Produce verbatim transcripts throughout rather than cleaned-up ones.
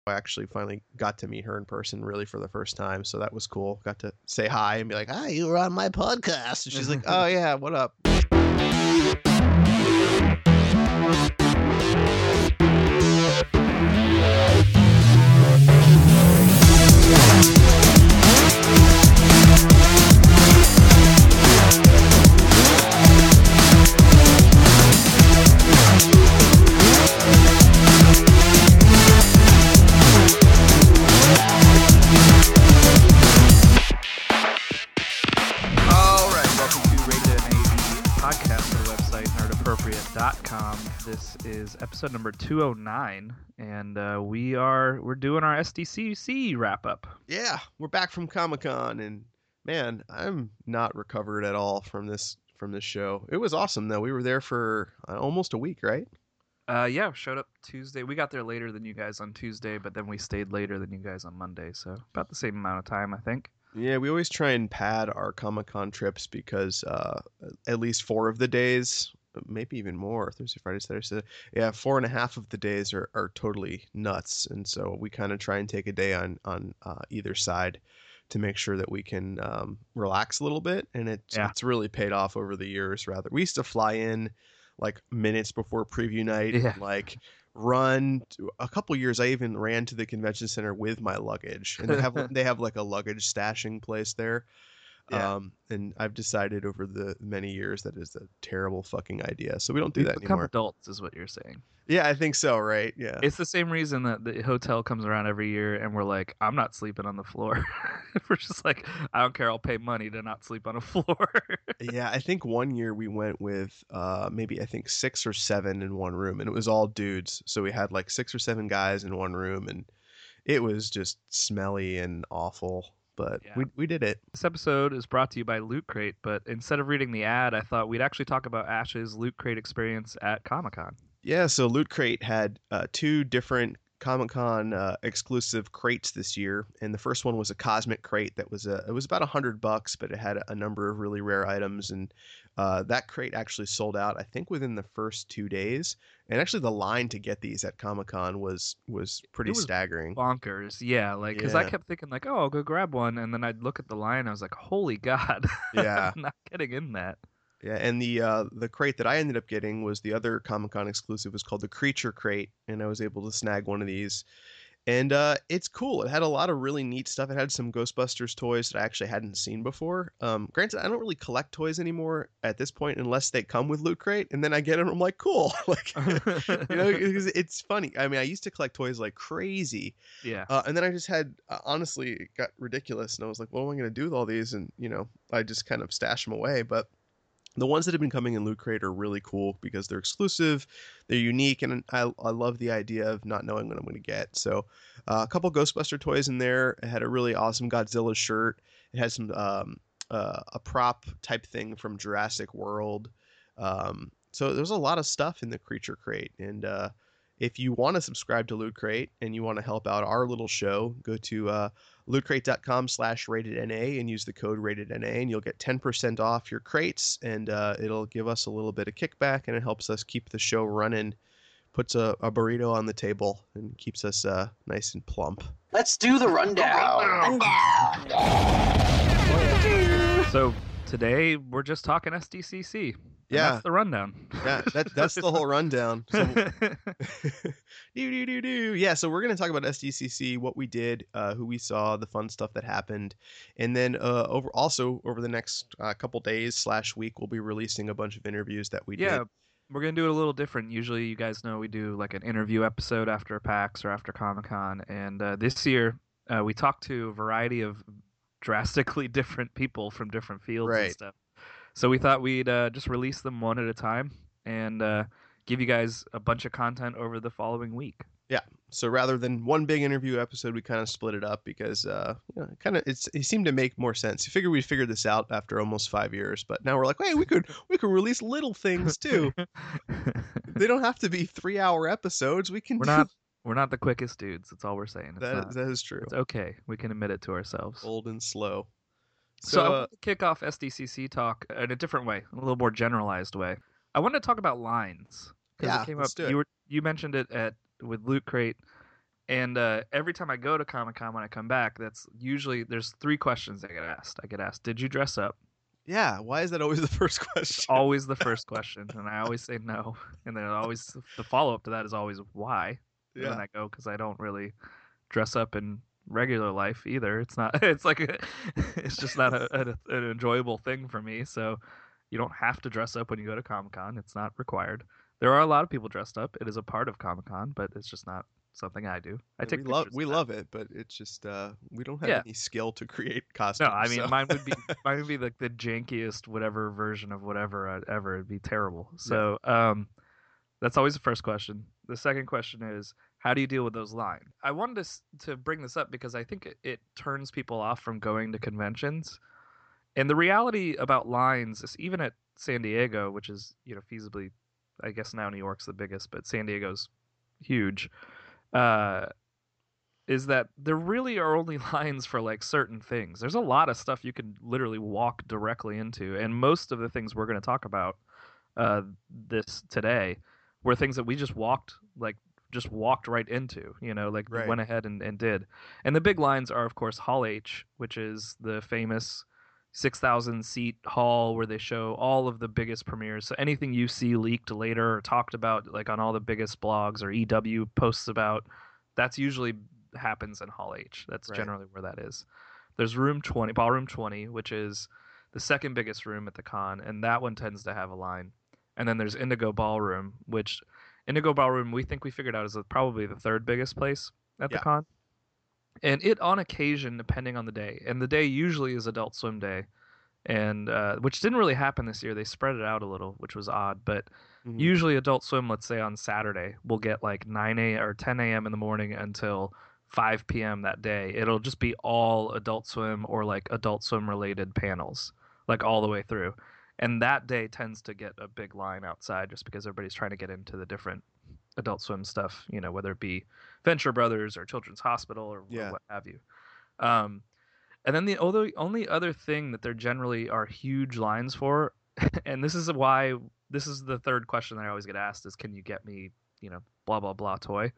I actually finally got to meet her in person really for the first time, so that was cool. Got to say hi and be like, "Hi, you were on my podcast." And she's like, "Oh yeah, what up?" This is episode number two oh nine, and uh, we are we're doing our S D C C wrap up. Yeah, we're back from Comic-Con, and man, I'm not recovered at all from this from this show. It was awesome though. We were there for uh, almost a week, right? Uh, yeah, showed up Tuesday. We got there later than you guys on Tuesday, but then we stayed later than you guys on Monday, so about the same amount of time, I think. Yeah, we always try and pad our Comic-Con trips because uh, at least four of the days, maybe even more, Thursday, Friday, Saturday, Sunday, yeah, four and a half of the days are, are totally nuts. And so we kind of try and take a day on, on uh, either side to make sure that we can um, relax a little bit. And it's, Yeah. it's really paid off over the years, rather. We used to fly in like minutes before preview night, Yeah. and, like run to, a couple years I even ran to the convention center with my luggage, and they have they have like a luggage stashing place there. Yeah. Um, and I've decided over the many years that is a terrible fucking idea. So we don't do We've that become anymore. adults, is what you're saying. Yeah, I think so, right? Yeah. It's the same reason that the hotel comes around every year, and we're like, I'm not sleeping on the floor. We're just like, I don't care. I'll pay money to not sleep on a floor. Yeah, I think one year we went with uh, maybe I think six or seven in one room, and it was all dudes. So we had like six or seven guys in one room, and it was just smelly and awful. But Yeah. we we did it. This episode is brought to you by Loot Crate, but instead of reading the ad, I thought we'd actually talk about Ash's Loot Crate experience at Comic-Con. Yeah, so Loot Crate had uh, two different Comic-Con uh, exclusive crates this year, and the first one was a Cosmic Crate that was a it was about a hundred bucks, but it had a number of really rare items, and uh, that crate actually sold out I think within the first two days. And actually, the line to get these at Comic-Con was was pretty It was staggering. Bonkers, yeah, like because I Yeah. kept thinking like, oh, I'll go grab one, and then I'd look at the line, I was like, holy god, Yeah. I'm not getting in that. Yeah, and the uh, the crate that I ended up getting was the other Comic-Con exclusive. It was called the Creature Crate, and I was able to snag one of these. And uh, it's cool. It had a lot of really neat stuff. It had some Ghostbusters toys that I actually hadn't seen before. Um, granted, I don't really collect toys anymore at this point unless they come with Loot Crate, and then I get them. I'm like, cool. Like, you know, because it's funny. I mean, I used to collect toys like crazy, Yeah. uh, and then I just had uh, honestly it got ridiculous, and I was like, what am I going to do with all these? And you know, I just kind of stashed them away, but. The ones that have been coming in Loot Crate are really cool because they're exclusive, they're unique, and I, I love the idea of not knowing what I'm going to get. So uh, a couple Ghostbuster toys in there. It had a really awesome Godzilla shirt. It had some um, uh, a prop type thing from Jurassic World. Um, so there's a lot of stuff in the Creature Crate. And uh, if you want to subscribe to Loot Crate and you want to help out our little show, go to uh, lootcrate.com slash rated NA and use the code rated NA, and you'll get ten percent off your crates, and uh, it'll give us a little bit of kickback, and it helps us keep the show running, puts a, a burrito on the table, and keeps us uh, nice and plump. Let's do the rundown. So today we're just talking S D C C. Yeah. That's the rundown. Yeah, that, that's the whole rundown. So, do, do, do, do. Yeah, so we're going to talk about S D C C, what we did, uh, who we saw, the fun stuff that happened. And then uh, over also over the next uh, couple days slash week, we'll be releasing a bunch of interviews that we Yeah, did. we're going to do it a little different. Usually you guys know we do like an interview episode after PAX or after Comic-Con. And uh, this year uh, we talked to a variety of drastically different people from different fields Right. and stuff. So we thought we'd uh, just release them one at a time and uh, give you guys a bunch of content over the following week. Yeah. So rather than one big interview episode, we kind of split it up because uh, you know, kind of it's it seemed to make more sense. You figure we'd figured this out after almost five years, but now we're like, hey, we could we could release little things too. They don't have to be three hour episodes. We can. We're do... not we're not the quickest dudes. That's all we're saying. It's That not, that is true. It's okay. We can admit it to ourselves. Old and slow. So, So, I uh, want to kick off S D C C talk in a different way, a little more generalized way. I want to talk about lines because Yeah, it came let's up. do it. You were you mentioned it at with Loot Crate, And uh, every time I go to Comic Con, when I come back, that's usually there's three questions I get asked. I get asked, "Did you dress up?" Yeah, why is that always the first question? Always the first question, and I always say no. And then always the follow up to that is always why. And Yeah. then I go because I don't really dress up in regular life either. It's not. It's like a, it's just not a, a, an enjoyable thing for me. So you don't have to dress up when you go to Comic Con. It's not required. There are a lot of people dressed up. It is a part of Comic Con, but it's just not something I do. I Yeah, take we pictures love of we that. love it, but it's just uh, we don't have Yeah. any skill to create No, costumes. I mean so- mine would be mine would be like the jankiest whatever version of whatever uh, ever. It'd be terrible. So um, that's always the first question. The second question is, how do you deal with those lines? I wanted to s- to bring this up because I think it, it turns people off from going to conventions. And the reality about lines is even at San Diego, which is you know feasibly, I guess now New York's the biggest, but San Diego's huge. Uh, is that there really are only lines for like certain things. There's a lot of stuff you can literally walk directly into, and most of the things we're going to talk about uh, this today were things that we just walked like just walked right into. You know, like Right. went ahead and, and did. And the big lines are, of course, Hall H, which is the famous six thousand seat hall where they show all of the biggest premieres. So anything you see leaked later or talked about, like on all the biggest blogs or E W posts about, that's usually happens in Hall H. That's Right. generally where that is. There's room twenty, ballroom twenty, which is the second biggest room at the con, and that one tends to have a line. And then there's Indigo Ballroom, which Indigo Ballroom we think we figured out is probably the third biggest place at the Yeah. con. And it on occasion, depending on the day, and the day usually is Adult Swim Day, and uh, which didn't really happen this year. They spread it out a little, which was odd, but Mhm. usually Adult Swim, let's say on Saturday, will get like nine a or ten a m in the morning until five p m that day. It'll just be all Adult Swim or like Adult Swim related panels, like all the way through. And that day tends to get a big line outside just because everybody's trying to get into the different Adult Swim stuff, you know, whether it be Venture Brothers or Children's Hospital or, Yeah. or what have you. Um, and then the other, only other thing that there generally are huge lines for, and this is why this is the third question that I always get asked is, can you get me, you know, blah blah blah toy?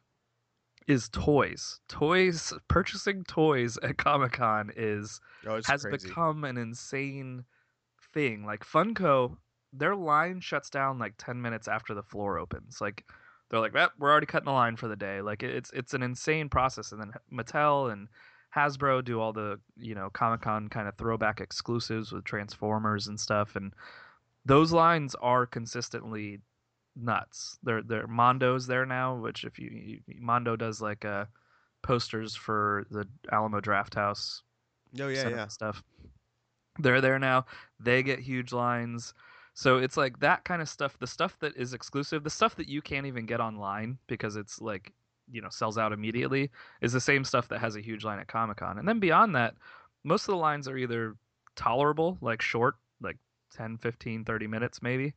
Is toys. Toys purchasing toys at Comic Con is Oh, it's has crazy. become an insane thing. Like Funko, their line shuts down like ten minutes after the floor opens. Like they're like, "Well, we're already cutting the line for the day." Like it's it's an insane process. And then Mattel and Hasbro do all the, you know, Comic-Con kind of throwback exclusives with Transformers and stuff, and those lines are consistently nuts. They're they're Mondo's there now, which if you, you Mondo does like uh posters for the Alamo Drafthouse Oh yeah, cinema yeah. stuff. They're there now. They get huge lines. So it's like that kind of stuff, the stuff that is exclusive, the stuff that you can't even get online because it's like, you know, sells out immediately, is the same stuff that has a huge line at Comic-Con. And then beyond that, most of the lines are either tolerable, like short, like ten, fifteen, thirty minutes maybe,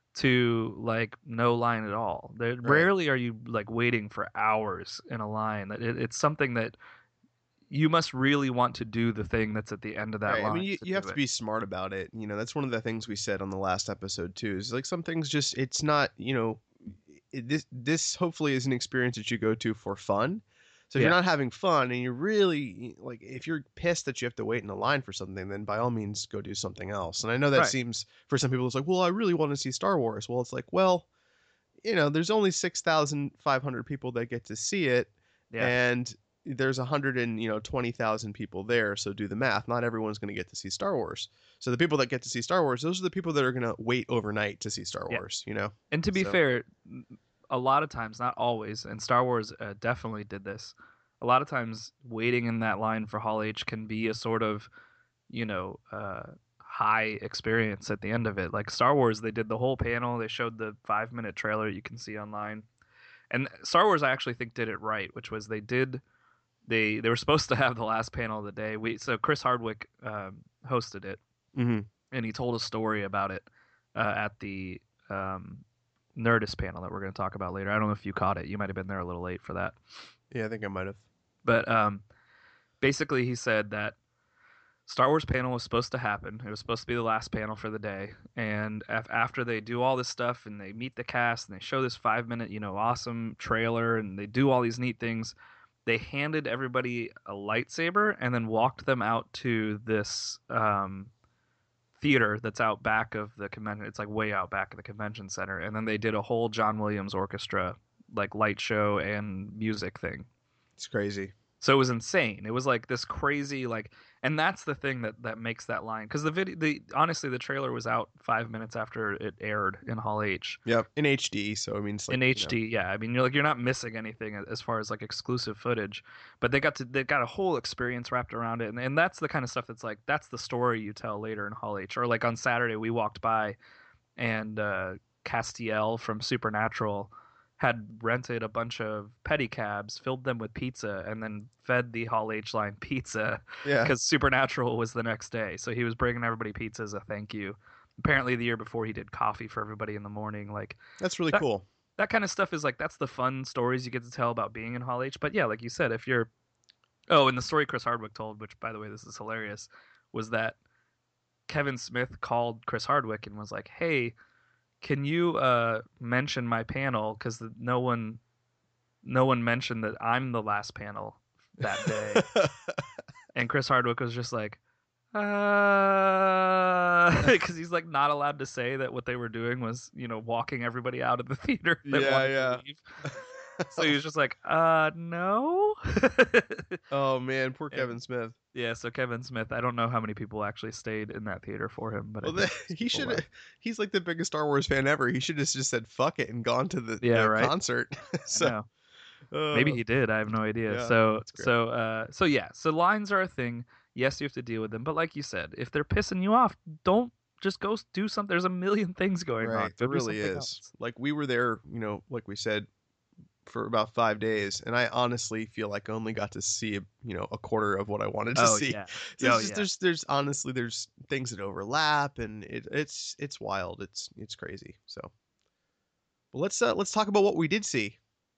to like no line at all. There Right. rarely are you like waiting for hours in a line. It, it's something that you must really want to do the thing that's at the end of that Right. line. I mean, you, to you have do to it. be smart about it. You know, that's one of the things we said on the last episode too. Is like some things just it's not. You know, it, this this hopefully is an experience that you go to for fun. So if Yeah. you're not having fun and you're really like, if you're pissed that you have to wait in a line for something, then by all means go do something else. And I know that Right. seems for some people it's like, well, I really want to see Star Wars. Well, it's like, well, you know, there's only six thousand five hundred people that get to see it, Yeah. and there's a hundred and you know twenty thousand people there. So do the math. Not everyone's going to get to see Star Wars. So the people that get to see Star Wars, those are the people that are going to wait overnight to see Star Yeah. Wars. You know. And to be So- fair, m- a lot of times, not always, and Star Wars uh, definitely did this. A lot of times, waiting in that line for Hall H can be a sort of, you know, uh, high experience at the end of it. Like Star Wars, they did the whole panel. They showed the five minute trailer you can see online. And Star Wars, I actually think, did it right, which was they did. They they were supposed to have the last panel of the day. We so Chris Hardwick um, hosted it, Mhm. and he told a story about it uh, at the um, Nerdist panel that we're going to talk about later. I don't know if you caught it. You might have been there a little late for that. Yeah, I think I might have. But um, basically, he said that Star Wars panel was supposed to happen. It was supposed to be the last panel for the day. And af- after they do all this stuff and they meet the cast and they show this five minute, you know, awesome trailer and they do all these neat things, they handed everybody a lightsaber and then walked them out to this um, theater that's out back of the convention. It's like way out back of the convention center. And then they did a whole John Williams orchestra, like light show and music thing. It's crazy. So it was insane. It was like this crazy, like, and that's the thing that, that makes that line. Because the video, the honestly, the trailer was out five minutes after it aired in Hall H. Yep, in H D. So I mean, it's like, in H D, you know. yeah. I mean, you're like you're not missing anything as far as like exclusive footage, but they got to they got a whole experience wrapped around it, and and that's the kind of stuff that's like that's the story you tell later in Hall H. Or like on Saturday, we walked by, and uh, Castiel from Supernatural had rented a bunch of pedicabs, filled them with pizza, and then fed the Hall H line pizza Yeah, because Supernatural was the next day. So he was bringing everybody pizza as a thank you. Apparently, the year before, he did coffee for everybody in the morning. Like that's really that, cool. That kind of stuff is like that's the fun stories you get to tell about being in Hall H. But yeah, like you said, if you're oh, and the story Chris Hardwick told, which by the way, this is hilarious, was that Kevin Smith called Chris Hardwick and was like, "Hey, can you uh, mention my panel? Because no one, no one mentioned that I'm the last panel that day." And Chris Hardwick was just like, uh, because he's like not allowed to say that what they were doing was, you know, walking everybody out of the theater that Yeah, wanted yeah. to leave. So he was just like, uh, no. Oh man, poor And- Kevin Smith. Yeah, so Kevin Smith, I don't know how many people actually stayed in that theater for him, but I Well, think the, most he people should. left. He's like the biggest Star Wars fan ever. He should have just said "fuck it" and gone to the, Yeah, the right? concert. I so know. uh, Maybe he did. I have no idea. yeah, so that's great. so uh so yeah. So lines are a thing. Yes, you have to deal with them, but like you said, if they're pissing you off, don't just go s- do something. There's a million things going on. right, Go it do really something is. else. Like we were there, you know, like we said, for about five days, and I honestly feel like I only got to see, you know, a quarter of what I wanted to Oh see. yeah. So Oh it's just, yeah. there's there's honestly there's things that overlap, and it, it's it's wild. It's it's crazy. So, but let's uh, let's talk about what we did see.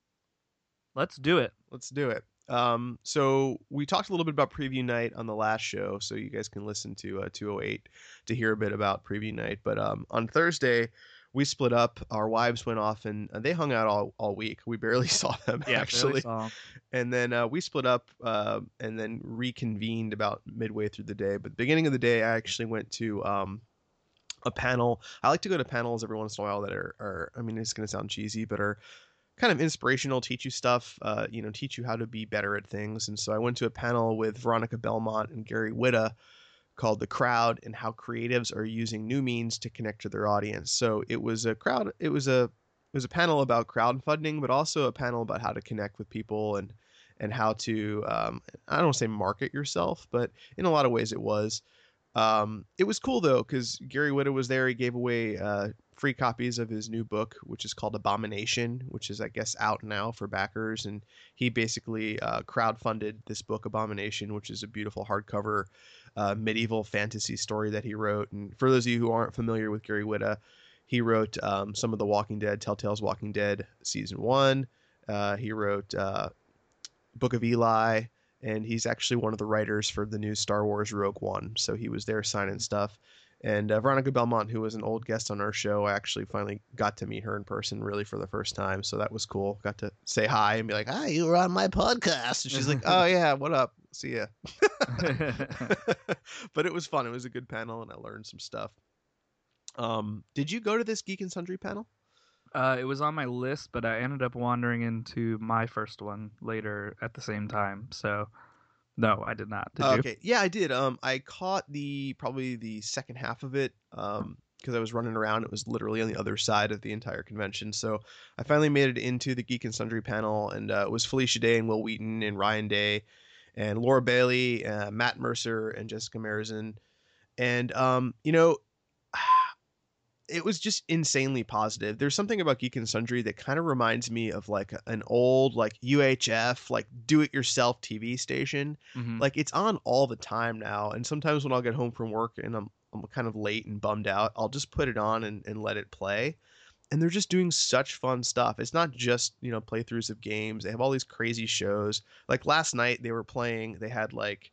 Let's do it. Let's do it. Um, so we talked a little bit about preview night on the last show, so you guys can listen to uh, two oh eight to hear a bit about preview night. But um, on Thursday, we split up. Our wives went off, and uh, they hung out all, all week. We barely saw them Yeah, actually. Barely saw 'em. And then uh, we split up uh, and then reconvened about midway through the day. But the beginning of the day, I actually went to um, a panel. I like to go to panels every once in a while that are, are I mean, it's going to sound cheesy, but are kind of inspirational, teach you stuff, uh, you know, teach you how to be better at things. And so I went to a panel with Veronica Belmont and Gary Whitta called The Crowd and How Creatives Are Using New Means to Connect to Their Audience. So it was a crowd, it was a it was a panel about crowdfunding, but also a panel about how to connect with people and and how to um, I don't want to say market yourself, but in a lot of ways it was. Um, it was cool though, because Gary Whitta was there. He gave away uh, free copies of his new book, which is called Abomination, which is, I guess, out now for backers. And he basically uh, crowdfunded this book, Abomination, which is a beautiful hardcover uh, medieval fantasy story that he wrote. And for those of you who aren't familiar with Gary Whitta, he wrote um, some of the Walking Dead, Telltale's Walking Dead season one. Uh, he wrote uh, Book of Eli, and he's actually one of the writers for the new Star Wars Rogue One. So he was there signing stuff. And uh, Veronica Belmont, who was an old guest on our show, I actually finally got to meet her in person really for the first time. So that was cool. Got to say hi and be like, hi, you were on my podcast. And she's like, oh, yeah, what up? See ya. But it was fun. It was a good panel, and I learned some stuff. Um, did you go to this Geek and Sundry panel? Uh, it was on my list, but I ended up wandering into my first one later at the same time. So, no, I did not. Did you? Okay, yeah, I did. Um, I caught the probably the second half of it. Um, because I was running around. It was literally on the other side of the entire convention. So I finally made it into the Geek and Sundry panel, and uh, it was Felicia Day and Will Wheaton and Ryan Day and Laura Bailey, uh, Matt Mercer and Jessica Marizan. And, um, you know, it was just insanely positive. There's something about Geek and Sundry that kind of reminds me of like an old like U H F, like do it yourself T V station. Mhm. Like it's on all the time now. And sometimes when I'll get home from work and I'm, I'm kind of late and bummed out, I'll just put it on and, and let it play. And they're just doing such fun stuff. It's not just, you know, playthroughs of games. They have all these crazy shows. Like last night they were playing, they had like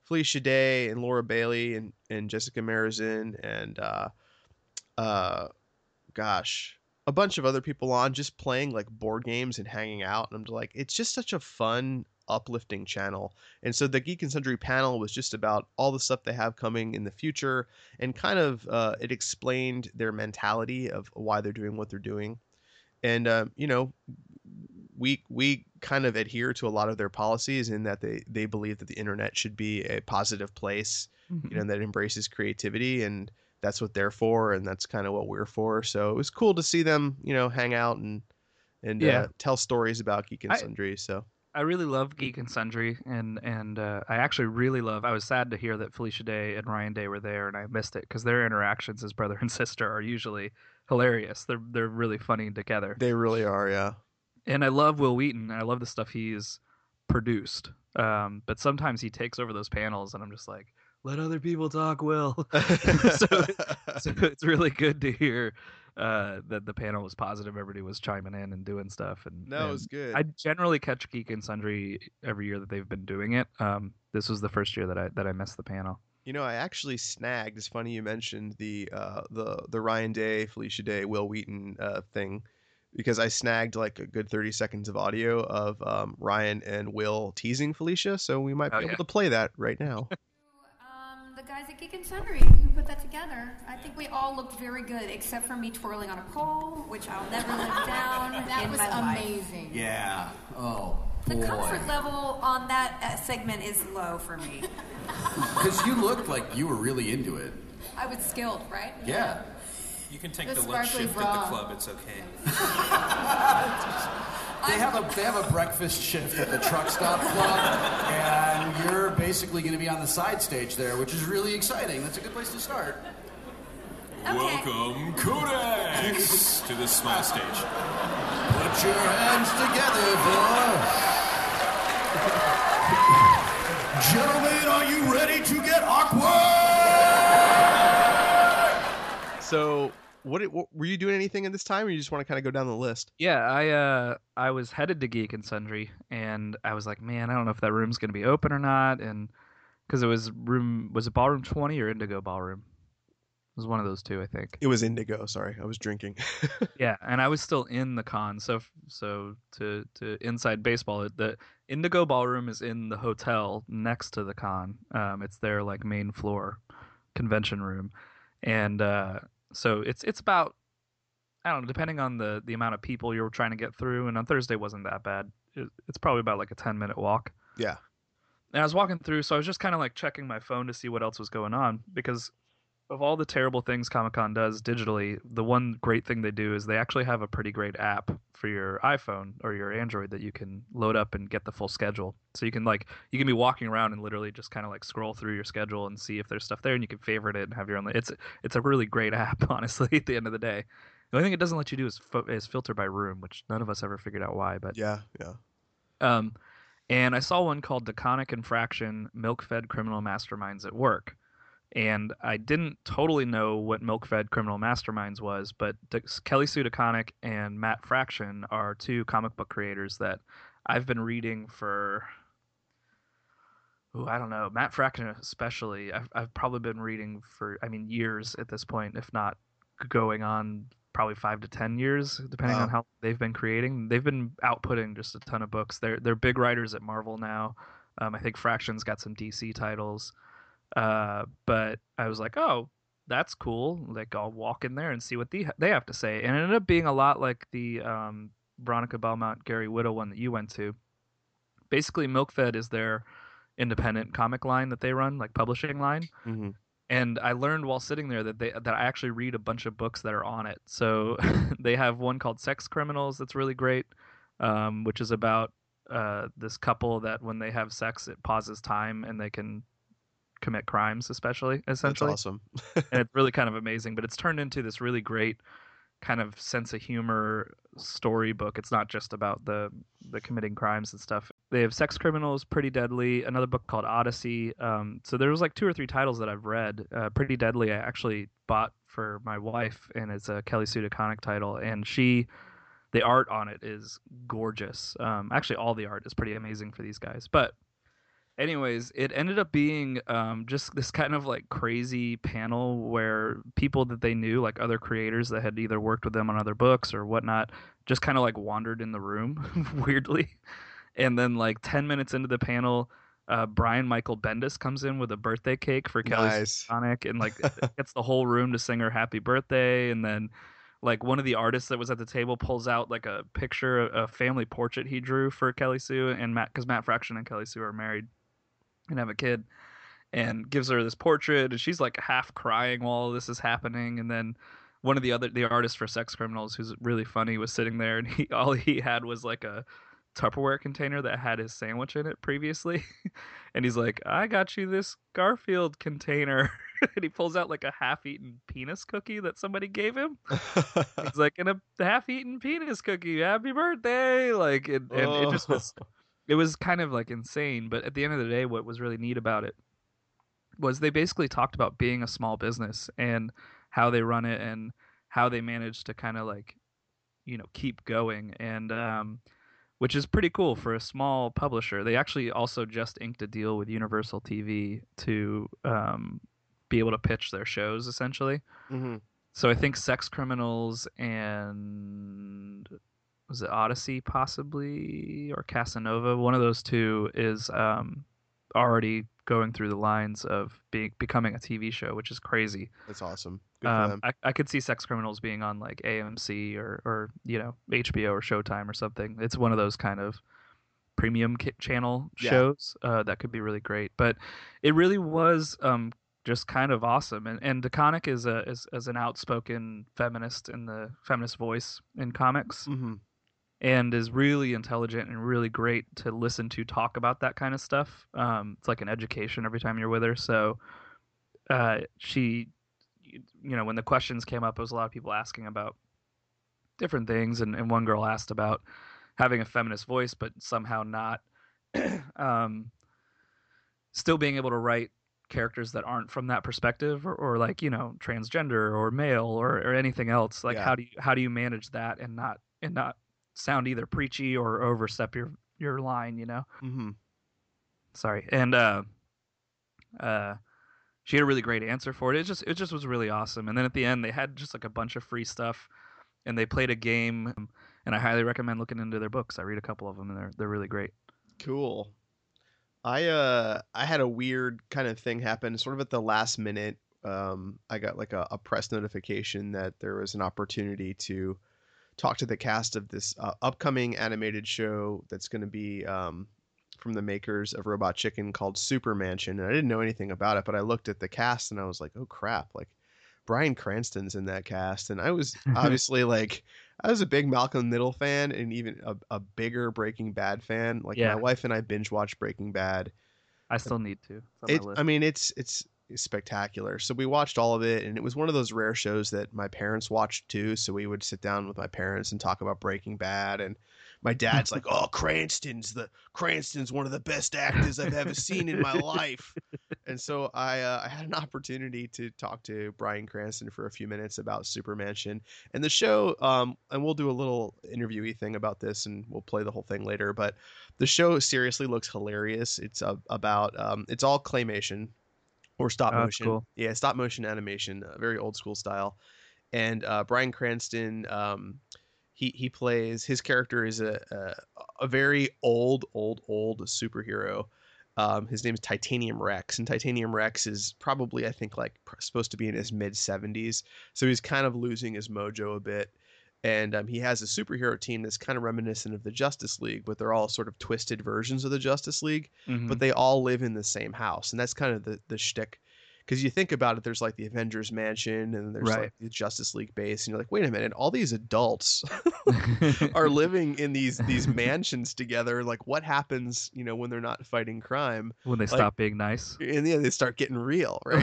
Felicia Day and Laura Bailey and, and Jessica Marizin and uh, uh, gosh, a bunch of other people on just playing like board games and hanging out. And I'm like, it's just such a fun, uplifting channel. And so the Geek and Sundry panel was just about all the stuff they have coming in the future, and kind of uh, it explained their mentality of why they're doing what they're doing. And um, you know, we we kind of adhere to a lot of their policies in that they they believe that the internet should be a positive place, Mhm. you know, that embraces creativity, and that's what they're for, and that's kind of what we're for. So it was cool to see them, you know, hang out and and Yeah. uh, tell stories about Geek and I- Sundry. So I really love Geek and Sundry, and and uh, I actually really love. I was sad to hear that Felicia Day and Ryan Day were there, and I missed it because their interactions as brother and sister are usually hilarious. They're they're really funny together, they really are, yeah. and I love Will Wheaton. I love the stuff he's produced. Um, but sometimes he takes over those panels, and I'm just like, let other people talk, Will. so, so it's really good to hear uh, that the panel was positive. Everybody was chiming in and doing stuff, and No, it was and good. I generally catch Geek and Sundry every year that they've been doing it. Um, this was the first year that I that I missed the panel. You know, I actually snagged. It's funny you mentioned the uh, the the Ryan Day, Felicia Day, Will Wheaton uh, thing, because I snagged like a good thirty seconds of audio of um, Ryan and Will teasing Felicia. So we might be Oh, able yeah. to play that right now. Um, the guys at Geek and Sundry who put that together. I think we all looked very good, except for me twirling on a pole, which I'll never live down That in was my life. amazing. Yeah. Oh, The boy. comfort level on that uh, segment is low for me. Because you looked like you were really into it. I was skilled, right? Yeah. You can take The the, lunch sparkly shift at bra. the club. It's okay. They have a they have a breakfast shift at the truck stop club, and you're basically going to be on the side stage there, which is really exciting. That's a good place to start. Okay. Welcome, Codex, to the Smile Stage. Put your hands together, boy. Gentlemen, are you ready to get awkward? So what, what were you doing anything at this time, or you just want to kind of go down the list? Yeah, I uh I was headed to Geek and Sundry, and I was like, man, I don't know if that room's gonna be open or not, and because it was room was it ballroom twenty or Indigo Ballroom? It was one of those two, I think. It was Indigo. Sorry, I was drinking. Yeah, and I was still in the con, so so to to inside baseball, the Indigo Ballroom is in the hotel next to the con. Um, it's their like main floor convention room, and uh, so it's it's about I don't know, depending on the the amount of people you're trying to get through. And on Thursday wasn't that bad. It, it's probably about like a ten minute walk. Yeah. And I was walking through, so I was just kind of like checking my phone to see what else was going on, because of all the terrible things Comic-Con does digitally, the one great thing they do is they actually have a pretty great app for your iPhone or your Android that you can load up and get the full schedule. So you can like you can be walking around and literally just kind of like scroll through your schedule and see if there's stuff there, and you can favorite it and have your own. It's it's a really great app, honestly. At the end of the day, the only thing it doesn't let you do is fo- is filter by room, which none of us ever figured out why. But Yeah. Yeah. um, and I saw one called Deconic Infraction: Milk-Fed Criminal Masterminds at Work. And I didn't totally know what Milk-Fed Criminal Masterminds was, but De- Kelly Sue DeConnick and Matt Fraction are two comic book creators that I've been reading for, ooh, I don't know, Matt Fraction especially. I've, I've probably been reading for, I mean, years at this point, if not going on probably five to ten years, depending Wow. on how they've been creating. They've been outputting just a ton of books. They're they're big writers at Marvel now. Um, I think Fraction's got some D C titles. Uh, but I was like, oh, that's cool. Like, I'll walk in there and see what they they have to say. And it ended up being a lot like the um, Veronica Belmont, Gary Whittle one that you went to. Basically, Milk-Fed is their independent comic line that they run, like publishing line. Mhm. And I learned while sitting there that they that I actually read a bunch of books that are on it. So they have one called Sex Criminals that's really great, um, which is about uh, this couple that when they have sex, it pauses time and they can commit crimes, especially That's essentially. awesome. And it's really kind of amazing. But it's turned into this really great kind of sense of humor storybook. It's not just about the the committing crimes and stuff. They have Sex Criminals, Pretty Deadly, another book called Odyssey. Um, so there was like two or three titles that I've read. Uh, Pretty Deadly I actually bought for my wife, and it's a Kelly Sue DeConnick title, and she the art on it is gorgeous. Um, actually, all the art is pretty amazing for these guys. But anyways, it ended up being um, just this kind of like crazy panel where people that they knew, like other creators that had either worked with them on other books or whatnot, just kind of like wandered in the room weirdly. And then like ten minutes into the panel, uh, Brian Michael Bendis comes in with a birthday cake for Kelly Nice. Sue DeConnick and like gets the whole room to sing her happy birthday. And then like one of the artists that was at the table pulls out like a picture, a family portrait he drew for Kelly Sue and Matt, because Matt Fraction and Kelly Sue are married and have a kid, and gives her this portrait, and she's like half crying while all this is happening. And then one of the other the artist for Sex Criminals, who's really funny, was sitting there, and he all he had was like a Tupperware container that had his sandwich in it previously. And he's like, I got you this Garfield container. And he pulls out like a half-eaten penis cookie that somebody gave him. He's like, and a half-eaten penis cookie, happy birthday. Like, it, and it just was, it was kind of like insane. But at the end of the day, what was really neat about it was they basically talked about being a small business and how they run it and how they managed to kind of like, you know, keep going. And, um, which is pretty cool for a small publisher. They actually also just inked a deal with Universal T V to um, be able to pitch their shows, essentially. Mm-hmm. So I think Sex Criminals and was it Odyssey possibly, or Casanova? One of those two is um, already going through the lines of being becoming a T V show, which is crazy. That's awesome. Good for Um, them. I, I could see Sex Criminals being on like A M C or, or you know H B O or Showtime or something. It's one of those kind of premium ki- channel Yeah. shows uh, that could be really great. But it really was um, just kind of awesome. And and DeConnick is a is, is an outspoken feminist in the feminist voice in comics, Mm-hmm. and is really intelligent and really great to listen to talk about that kind of stuff. Um, it's like an education every time you're with her. So uh, she. You know, when the questions came up, there was a lot of people asking about different things, and, and one girl asked about having a feminist voice, but somehow not um, still being able to write characters that aren't from that perspective, or, or like, you know, transgender or male or, or anything else. Like, Yeah. how do you how do you manage that and not and not sound either preachy or overstep your your line, you know? Mm-hmm. Sorry. And uh, uh, she had a really great answer for it. It just it just was really awesome. And then at the end, they had just like a bunch of free stuff, and they played a game. And I highly recommend looking into their books. I read a couple of them, and they're they're really great. Cool. I uh I had a weird kind of thing happen sort of at the last minute. Um, I got like a, a press notification that there was an opportunity to talk to the cast of this uh, upcoming animated show that's going to be um, from the makers of Robot Chicken called Super Mansion. And I didn't know anything about it, but I looked at the cast and I was like, oh crap, like Bryan Cranston's in that cast. And I was obviously like, I was a big Malcolm Middle fan and even a, a bigger Breaking Bad fan. Like Yeah. my wife and I binge watched Breaking Bad. I still need to. It's on my It, list. I mean, it's it's spectacular. So we watched all of it, and it was one of those rare shows that my parents watched too. So we would sit down with my parents and talk about Breaking Bad. And my dad's like, "Oh, Cranston's the Cranston's one of the best actors I've ever seen in my life." And so I uh, I had an opportunity to talk to Bryan Cranston for a few minutes about Super Mansion and the show. Um, and we'll do a little interviewee thing about this, and we'll play the whole thing later. But the show seriously looks hilarious. It's uh, about um, it's all claymation or stop Oh, that's motion. cool. Yeah, stop motion animation, uh, very old school style. And uh, Bryan Cranston, um, he he plays his character is a a, a very old old old superhero. Um, his name is Titanium Rex, and Titanium Rex is probably, I think, like pr- supposed to be in his mid seventies. So he's kind of losing his mojo a bit. And um, he has a superhero team that's kind of reminiscent of the Justice League, but they're all sort of twisted versions of the Justice League. Mhm. But they all live in the same house, and that's kind of the the shtick. Because you think about it, there's like the Avengers Mansion, and there's Right. like the Justice League base, and you're like, wait a minute, all these adults are living in these these mansions together. Like, what happens, you know, when they're not fighting crime? when they like- stop being nice. And yeah, they start getting real, right?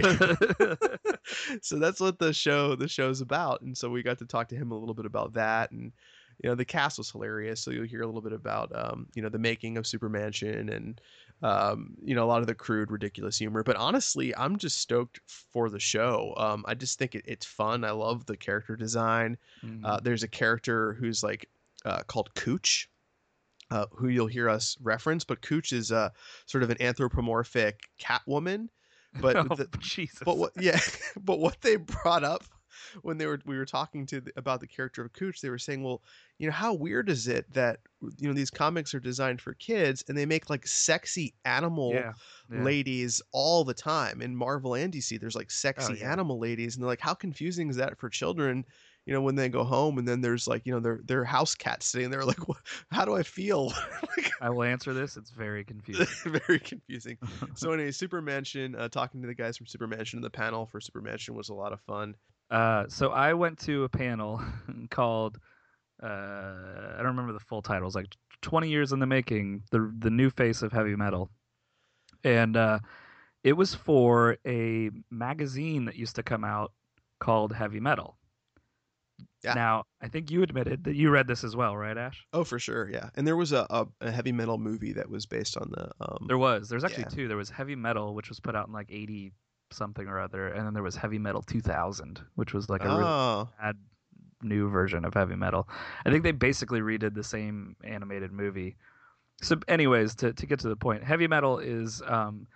So that's what the show the show's about. And so we got to talk to him a little bit about that, and you know, the cast was hilarious. So you'll hear a little bit about um, you know, the making of Super Mansion and um, you know, a lot of the crude, ridiculous humor. But honestly, I'm just stoked for the show. Um, I just think it, it's fun. I love the character design. Mhm. Uh, there's a character who's like uh, called Cooch, uh, who you'll hear us reference, but Cooch is uh, sort of an anthropomorphic Catwoman. But Oh, the, Jesus. but what yeah, but what they brought up when they were we were talking to the, about the character of Cooch, they were saying, well, you know, how weird is it that you know these comics are designed for kids and they make like sexy animal Yeah. Yeah. ladies all the time in Marvel and D C. There's like sexy Oh, yeah. animal ladies, and they're like, how confusing is that for children? You know, when they go home and then there's like, you know, their their house cat sitting there, like, what, how do I feel? Like, I will answer this. It's very confusing. very confusing. So anyway, Super Mansion, uh, talking to the guys from Super Mansion in the panel for Super Mansion was a lot of fun. Uh, so I went to a panel called uh, I don't remember the full title. It was like twenty years in the making, the the new face of heavy metal, and uh, it was for a magazine that used to come out called Heavy Metal. Yeah. Now, I think you admitted that you read this as well, right, Ash? Oh, for sure, yeah. And there was a, a, a heavy metal movie that was based on the. Um, There was. There's actually yeah. two. There was Heavy Metal, which was put out in like eighty something or other, and then there was Heavy Metal two thousand, which was like a really oh, bad new version of Heavy Metal. I think they basically redid the same animated movie. So, anyways, to to get to the point, Heavy Metal is, um,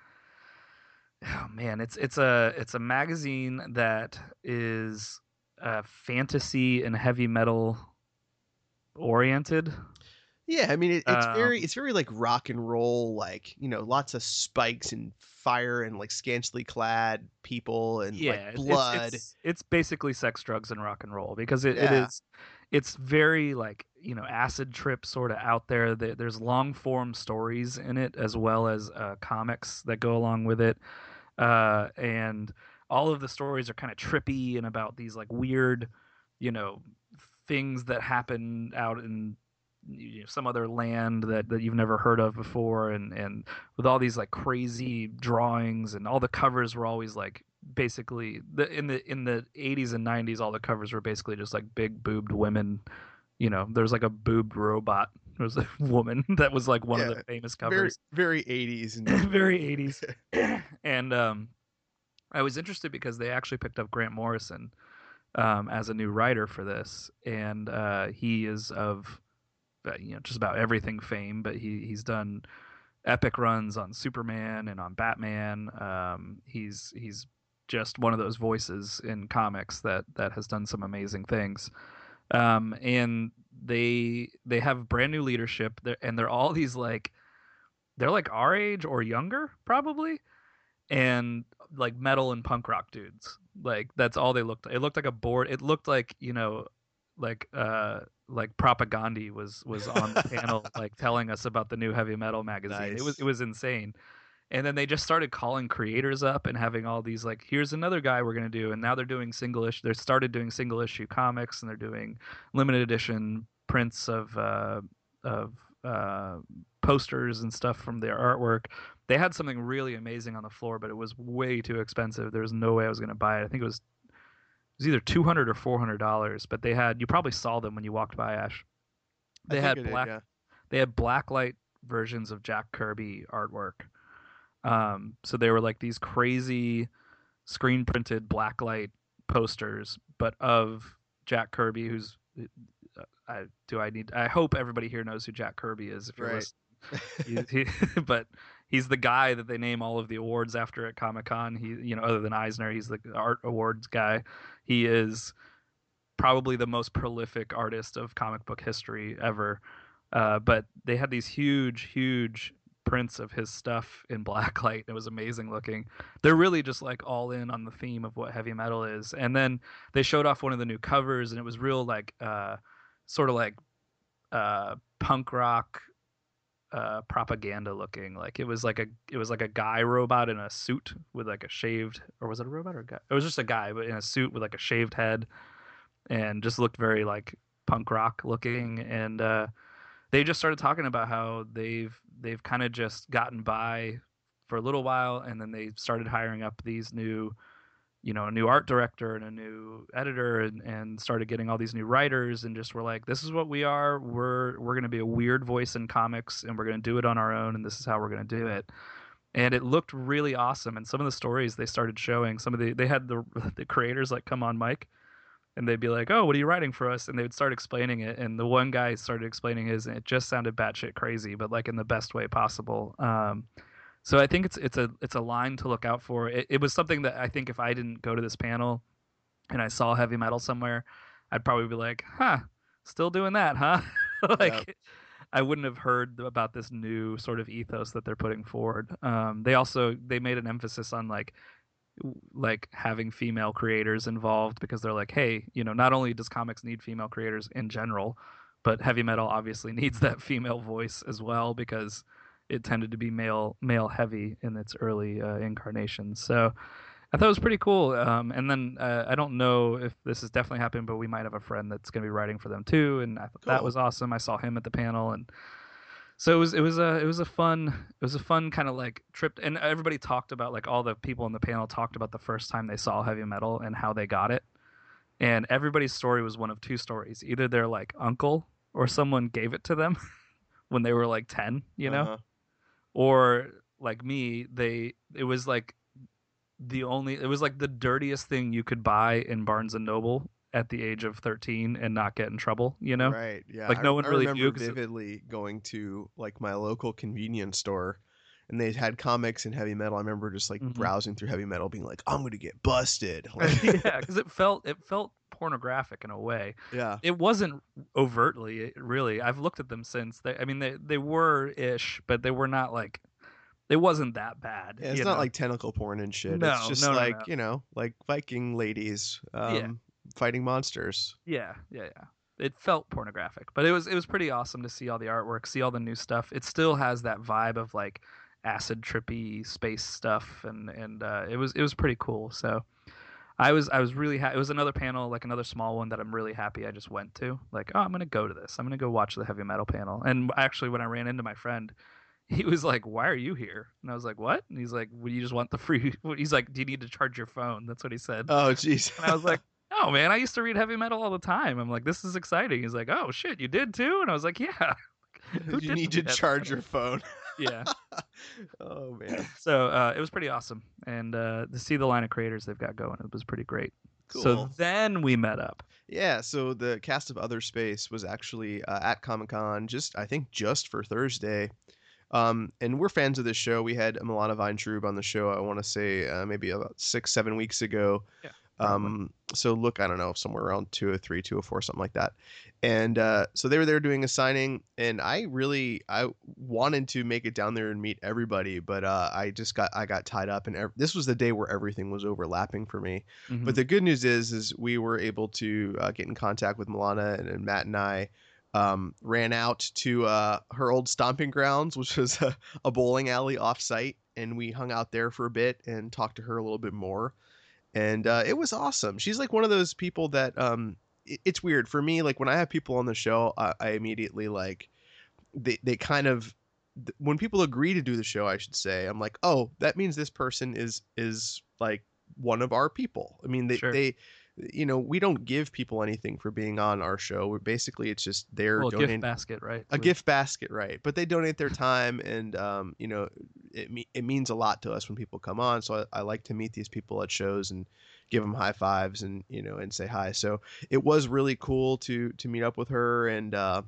oh man, it's it's a it's a magazine that is uh, fantasy and heavy metal oriented. yeah. I mean, it, it's Um, very, it's very like rock and roll, like you know, lots of spikes and fire and like scantily clad people and Yeah, like it's- blood. It's, it's, it's basically sex, drugs, and rock and roll because it, it Yeah. is. It's very like you know acid trip sort of out there. There- There's long form stories in it as well as uh, comics that go along with it, uh, and all of the stories are kind of trippy and about these like weird, you know, things that happen out in you know, some other land that, that you've never heard of before, and and with all these like crazy drawings, and all the covers were always like basically the in the in the eighties and nineties all the covers were basically just like big boobed women. You know, there's like a boobed robot. There was a woman that was like one of Yeah, the famous very, covers. very eighties and Very eighties. And um, I was interested because they actually picked up Grant Morrison um, as a new writer for this, and uh, he is of uh, you know just about everything fame, but he he's done epic runs on Superman and on Batman. Um, he's he's just one of those voices in comics that that has done some amazing things. Um, and they they have brand new leadership, they're, and they're all these like they're like our age or younger probably, and like metal and punk rock dudes. Like that's all they looked. It looked like a board. It looked like you know, like uh, like Propaganda was was on the panel, like telling us about the new heavy metal magazine. It was Nice. it was insane. And then they just started calling creators up and having all these like, here's another guy we're gonna do. And now they're doing single issue. They started doing single issue comics, and they're doing limited edition prints of uh, of uh, posters and stuff from their artwork. They had something really amazing on the floor, but it was way too expensive. There was no way I was going to buy it. I think it was it was either two hundred or four hundred dollars. But they had you probably saw them when you walked by, Ash. I They think had I did, black yeah. they had blacklight versions of Jack Kirby artwork. Um, so they were like these crazy screen printed blacklight posters, but of Jack Kirby, who's I do I need I hope everybody here knows who Jack Kirby is if you're Right. listening. He, he, but he's the guy that they name all of the awards after at Comic Con. He, you know, other than Eisner, he's the art awards guy. He is probably the most prolific artist of comic book history ever. Uh, but they had these huge, huge prints of his stuff in blacklight. It was amazing looking. They're really just like all in on the theme of what heavy metal is. And then they showed off one of the new covers, and it was real like uh, sort of like uh, punk rock uh propaganda looking. Like it was like a it was like a guy robot in a suit with like a shaved, or was it a robot or a guy? It was just a guy but in a suit with like a shaved head, and just looked very like punk rock looking. And uh they just started talking about how they've they've kind of just gotten by for a little while, and then they started hiring up these new you know a new art director and a new editor, and, and started getting all these new writers, and just were like, this is what we are. We're we're going to be a weird voice in comics, and we're going to do it on our own, and this is how we're going to do it. And it looked really awesome. And some of the stories they started showing, some of the they had the the creators like come on mic, and they'd be like, "Oh, what are you writing for us?" And they would start explaining it, and the one guy started explaining his, and it just sounded batshit crazy, but like in the best way possible. Um, so I think it's it's a it's a line to look out for. It, it was something that I think if I didn't go to this panel and I saw heavy metal somewhere, I'd probably be like, "Huh, still doing that, huh?" like. Yeah. I wouldn't have heard about this new sort of ethos that they're putting forward. Um, they also they made an emphasis on like like having female creators involved because they're like, hey, you know, not only does comics need female creators in general, but heavy metal obviously needs that female voice as well because it tended to be male male heavy in its early uh, incarnations. So I thought it was pretty cool. Um, and then uh, I don't know if this is definitely happening, but we might have a friend that's going to be writing for them too, and I thought that Cool. was awesome. I saw him at the panel, and so it was it was a it was a fun it was a fun kind of like trip. And everybody talked about like all the people in the panel talked about the first time they saw heavy metal and how they got it. And everybody's story was one of two stories: either their like uncle or someone gave it to them when they were like ten, you know, Uh-huh. or like me, they it was like the only it was like the dirtiest thing you could buy in Barnes and Noble at the age of thirteen and not get in trouble, you know. Right. Yeah. Like, I- no one I really remember knew 'cause it- vividly going to like my local convenience store, and they had comics and heavy metal. I remember just like Mhm. browsing through heavy metal, being like, "I'm gonna get busted." Like, yeah, because it felt it felt pornographic in a way. yeah. It wasn't overtly, really. I've looked at them since. They, I mean, they they were ish, but they were not like. It wasn't that bad. Yeah, it's you not know? like tentacle porn and shit. No, it's just no, no, like no. you know, like Viking ladies um, Yeah. fighting monsters. Yeah, yeah, yeah. It felt pornographic, but it was it was pretty awesome to see all the artwork, see all the new stuff. It still has that vibe of like acid trippy space stuff, and and uh, it was it was pretty cool. So I was I was really ha- it was another panel, like another small one that I'm really happy I just went to. Like, oh, I'm gonna go to this. I'm gonna go watch the heavy metal panel. And actually, when I ran into my friend, he was like, "Why are you here?" And I was like, "What?" And he's like, "Well, you just want the free." He's like, "Do you need to charge your phone?" That's what he said. Oh, jeez. And I was like, "No, man, I used to read heavy metal all the time." I'm like, "This is exciting." He's like, "Oh shit, you did too?" And I was like, "Yeah." Who you didn't need to read heavy charge metal? your phone. Yeah. Oh man. So uh, it was pretty awesome, and uh, to see the line of creators they've got going, it was pretty great. So Cool. then we met up. Yeah, so the cast of Other Space was actually uh, at Comic Con, just I think just for Thursday. Um, and we're fans of this show. We had Milana Weintraub on the show, I want to say uh, maybe about six, seven weeks ago. Yeah, Um, so look, I don't know, somewhere around two oh three, two oh four, something like that. And uh, so they were there doing a signing, and I really I wanted to make it down there and meet everybody, but uh, I just got I got tied up, and ev- this was the day where everything was overlapping for me. Mhm. But the good news is, is we were able to uh, get in contact with Milana, and, and Matt and I um, ran out to uh, her old stomping grounds, which was a, a bowling alley off-site, and we hung out there for a bit and talked to her a little bit more. And uh, it was awesome. She's like one of those people that um, it, it's weird for me. Like when I have people on the show, I, I immediately like they they kind of th- when people agree to do the show, I should say, I'm like, oh, that means this person is is like one of our people. I mean, they Sure. they you know, we don't give people anything for being on our show. We're basically it's just they're Well, donating gift basket, right? a We- gift basket, right? But they donate their time, and um, you know, it me- it means a lot to us when people come on. So I, I like to meet these people at shows and give them high fives and you know and say hi. So it was really cool to to meet up with her, and uh,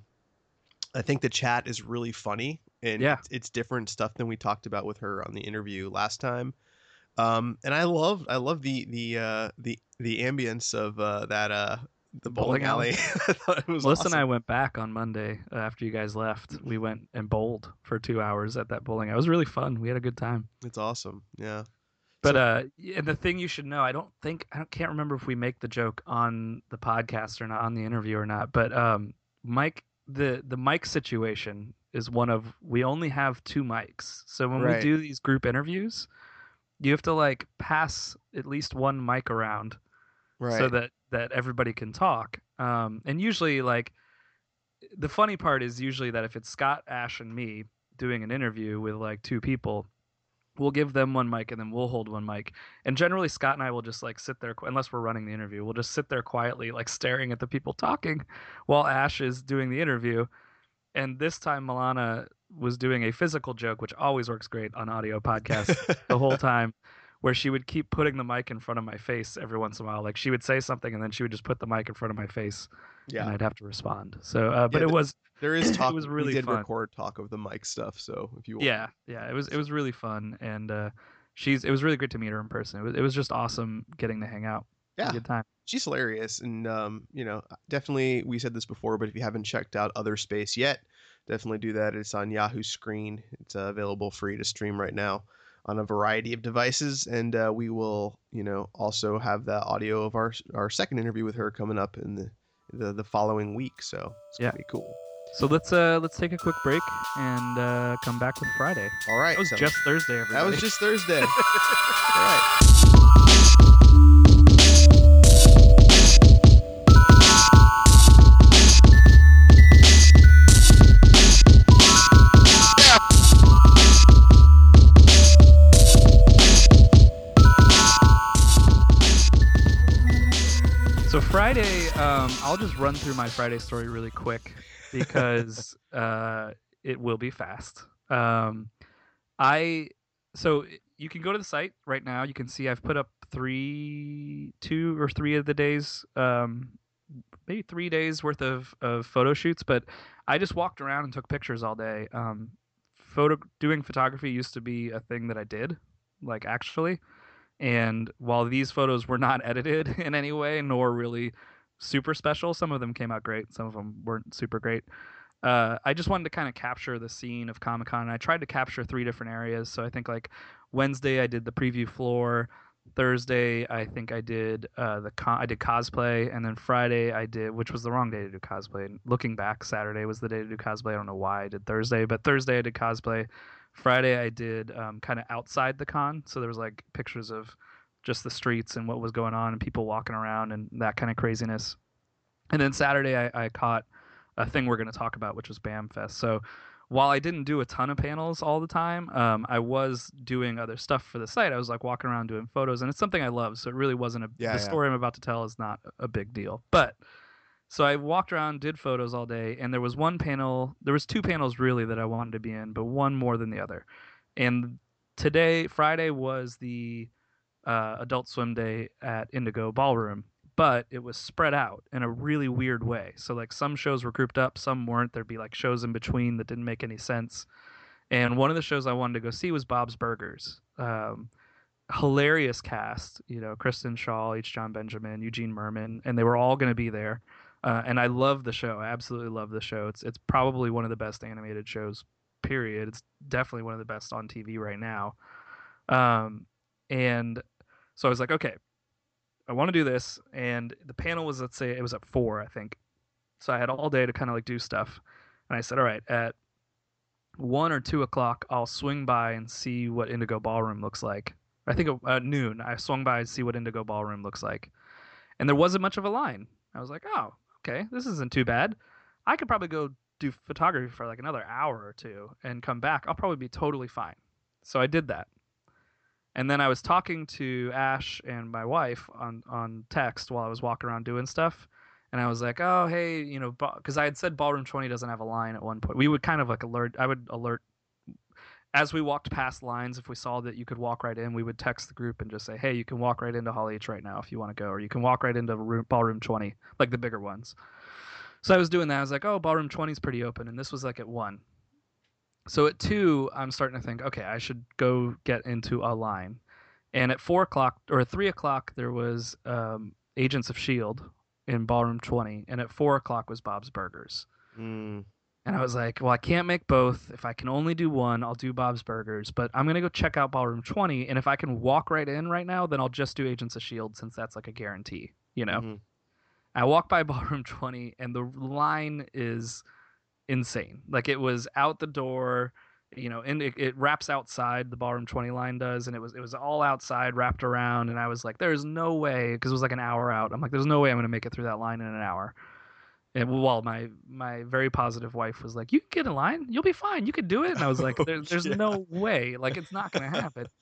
I think the chat is really funny, and Yeah. it's, it's different stuff than we talked about with her on the interview last time. Um, and I love I love the the uh, the the ambience of uh, that uh, the bowling, bowling alley. alley. I thought it was Melissa awesome. and I went back on Monday uh, after you guys left. We went and bowled for two hours at that bowling. It was really fun. We had a good time. It's awesome. Yeah. But So- uh, and the thing you should know, I don't think I don't, can't remember if we make the joke on the podcast or not, on the interview or not. But um, Mike, the the mic situation is one of we only have two mics. So when Right. we do these group interviews, you have to like pass at least one mic around Right. so that that everybody can talk. Um, and usually, like the funny part is usually that if it's Scott, Ash, and me doing an interview with like two people, we'll give them one mic and then we'll hold one mic. And generally, Scott and I will just like sit there, unless we're running the interview, we'll just sit there quietly, like staring at the people talking while Ash is doing the interview. And this time, Milana was doing a physical joke, which always works great on audio podcasts the whole time, where she would keep putting the mic in front of my face every once in a while. Like she would say something and then she would just put the mic in front of my face, Yeah. and I'd have to respond. So, uh, but Yeah, it th- was There is talk. it was we really did fun. record talk of the mic stuff, so if you want. Yeah, yeah, it was it was really fun, and uh, she's it was really great to meet her in person. It was it was just awesome getting to hang out. It was Yeah. a good time. She's hilarious, and um, you know, definitely we said this before, but if you haven't checked out Other Space yet, definitely do that. It's on Yahoo Screen. It's uh, available free to stream right now on a variety of devices, and uh, we will, you know, also have the audio of our our second interview with her coming up in the the, the following week. So it's gonna Yeah. be cool. So let's uh let's take a quick break and uh, come back with Friday. All right, That was so- just Thursday, everybody. that was just Thursday. All right. So Friday, um, I'll just run through my Friday story really quick because uh, it will be fast. Um, I so you can go to the site right now. You can see I've put up three, two or three of the days, um, maybe three days worth of, of photo shoots. But I just walked around and took pictures all day. Um, photo doing photography used to be a thing that I did, like actually. And while these photos were not edited in any way, nor really super special, some of them came out great. Some of them weren't super great. Uh, I just wanted to kind of capture the scene of Comic-Con. And I tried to capture three different areas. So I think like Wednesday I did the preview floor. Thursday I think I did uh, the con- I did cosplay, and then Friday I did, which was the wrong day to do cosplay. And looking back, Saturday was the day to do cosplay. I don't know why I did Thursday, but Thursday I did cosplay. Friday I did um, kind of outside the con, so there was like pictures of just the streets and what was going on and people walking around and that kind of craziness. And then Saturday I, I caught a thing we're going to talk about, which was BAM Fest. So while I didn't do a ton of panels all the time, um, I was doing other stuff for the site. I was like walking around doing photos, and it's something I love, so it really wasn't a Yeah, the yeah. story I'm about to tell is not a big deal. But so I walked around, did photos all day, and there was one panel, there was two panels really that I wanted to be in, but one more than the other. And today, Friday, was the uh, Adult Swim Day at Indigo Ballroom, but it was spread out in a really weird way. So like some shows were grouped up, some weren't. There'd be like shows in between that didn't make any sense. And one of the shows I wanted to go see was Bob's Burgers. Um, hilarious cast, you know, Kristen Shaw, H. John Benjamin, Eugene Merman, and they were all going to be there. Uh, and I love the show. I absolutely love the show. It's it's probably one of the best animated shows, period. It's definitely one of the best on T V right now. Um, and so I was like, okay, I want to do this. And the panel was, let's say, it was at four, I think. So I had all day to kind of like do stuff. And I said, all right, at one or two o'clock, I'll swing by and see what Indigo Ballroom looks like. I think at noon, I swung by and see what Indigo Ballroom looks like. And there wasn't much of a line. I was like, oh, okay, this isn't too bad. I could probably go do photography for like another hour or two and come back. I'll probably be totally fine. So I did that. And then I was talking to Ash and my wife on, on text while I was walking around doing stuff. And I was like, oh, hey, you know, because I had said Ballroom twenty doesn't have a line at one point. We would kind of like alert, I would alert, as we walked past lines, if we saw that you could walk right in, we would text the group and just say, hey, you can walk right into Hall H right now if you want to go, or you can walk right into room, Ballroom twenty, like the bigger ones. So I was doing that. I was like, oh, Ballroom twenty is pretty open. And this was like at one. So at two, I'm starting to think, okay, I should go get into a line. And at four o'clock or at three o'clock, there was um, Agents of S H I E L D in Ballroom twenty. And at four o'clock was Bob's Burgers. Mm. And I was like, well, I can't make both. If I can only do one, I'll do Bob's Burgers. But I'm going to go check out Ballroom twenty. And if I can walk right in right now, then I'll just do Agents of S H I E L D since that's like a guarantee, you know? Mhm. I walk by Ballroom twenty and the line is insane. Like it was out the door, you know, and it, it wraps outside, the Ballroom twenty line does. And it was, it was all outside wrapped around. And I was like, there's no way, because it was like an hour out. I'm like, there's no way I'm going to make it through that line in an hour. And while my my very positive wife was like, you can get in line, you'll be fine, you could do it. And I was like, there, there's Yeah. no way, like it's not going to happen.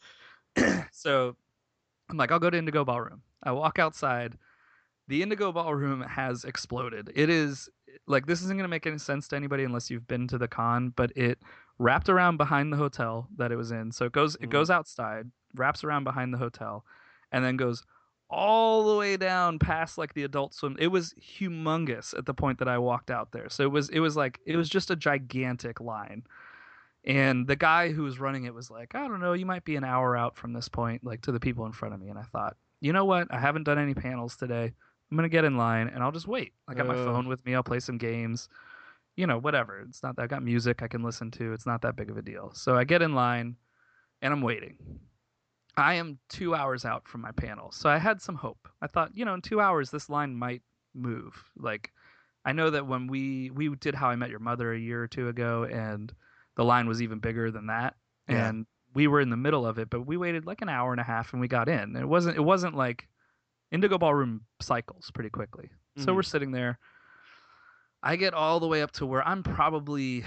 So I'm like, I'll go to Indigo Ballroom. I walk outside. The Indigo Ballroom has exploded. It is like, this isn't going to make any sense to anybody unless you've been to the con, but it wrapped around behind the hotel that it was in. So it goes it Mhm. goes outside, wraps around behind the hotel, and then goes all the way down past like the adult swim. It was humongous at the point that I walked out there. So it was it was like it was just a gigantic line. And the guy who was running it was like, I don't know, you might be an hour out from this point, like to the people in front of me. And I thought, you know what? I haven't done any panels today. I'm gonna get in line and I'll just wait. I got my Ugh. phone with me. I'll play some games. You know, whatever. It's not that I got music I can listen to. It's not that big of a deal. So I get in line and I'm waiting. I am two hours out from my panel. So I had some hope. I thought, you know, in two hours this line might move. Like I know that when we we did How I Met Your Mother a year or two ago, and the line was even bigger than that. Yeah. And we were in the middle of it, but we waited like an hour and a half and we got in. And it wasn't it wasn't like Indigo Ballroom cycles pretty quickly. So Mhm. we're sitting there. I get all the way up to where I'm probably,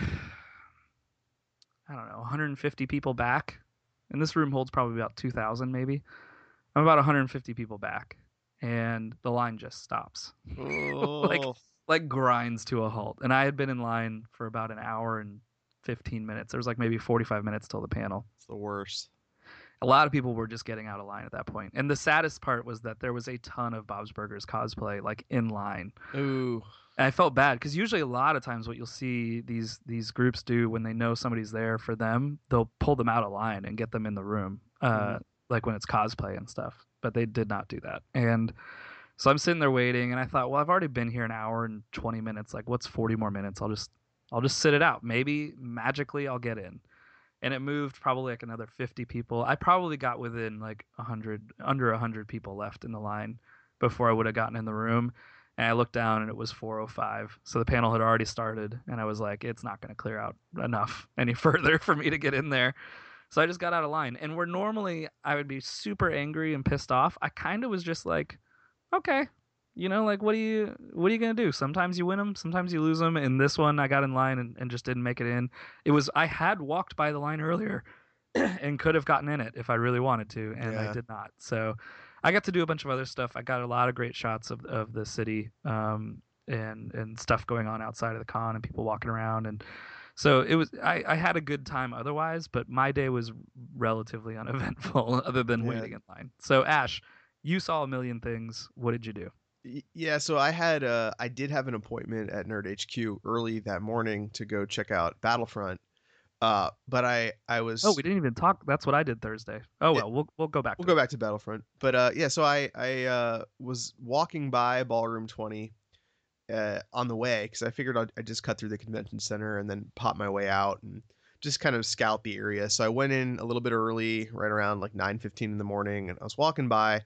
I don't know, one hundred fifty people back. And this room holds probably about two thousand maybe. I'm about one hundred fifty people back. And the line just stops. like Oh. like grinds to a halt. And I had been in line for about an hour and fifteen minutes. There was like maybe forty-five minutes till the panel. It's the worst. A lot of people were just getting out of line at that point. And the saddest part was that there was a ton of Bob's Burgers cosplay like in line. Ooh. And I felt bad because usually a lot of times what you'll see these these groups do when they know somebody's there for them, they'll pull them out of line and get them in the room, uh, Mhm. like when it's cosplay and stuff. But they did not do that. And so I'm sitting there waiting, and I thought, well, I've already been here an hour and twenty minutes. Like, what's forty more minutes? I'll just I'll just sit it out. Maybe magically I'll get in. And it moved probably like another fifty people. I probably got within like one hundred, under one hundred people left in the line before I would have gotten in the room. And I looked down and it was four oh five. So the panel had already started. And I was like, it's not going to clear out enough any further for me to get in there. So I just got out of line. And where normally I would be super angry and pissed off, I kind of was just like, okay, you know, like, what are you, what are you going to do? Sometimes you win them, sometimes you lose them. And this one, I got in line and, and just didn't make it in. It was, I had walked by the line earlier and could have gotten in it if I really wanted to. And Yeah. I did not. So I got to do a bunch of other stuff. I got a lot of great shots of, of the city um, and, and stuff going on outside of the con and people walking around. And so it was, I, I had a good time otherwise, but my day was relatively uneventful other than Yeah. waiting in line. So Ash, you saw a million things. What did you do? Y- Yeah, so I had uh I did have an appointment at Nerd H Q early that morning to go check out Battlefront. Uh, but I I was Oh, we didn't even talk. That's what I did Thursday. Oh Yeah. well, we'll we'll go back. we'll to go it. back to Battlefront. But uh, yeah, so I I uh, was walking by Ballroom twenty uh, on the way because I figured I'd, I'd just cut through the convention center and then pop my way out and just kind of scout the area. So I went in a little bit early, right around like nine fifteen in the morning, and I was walking by,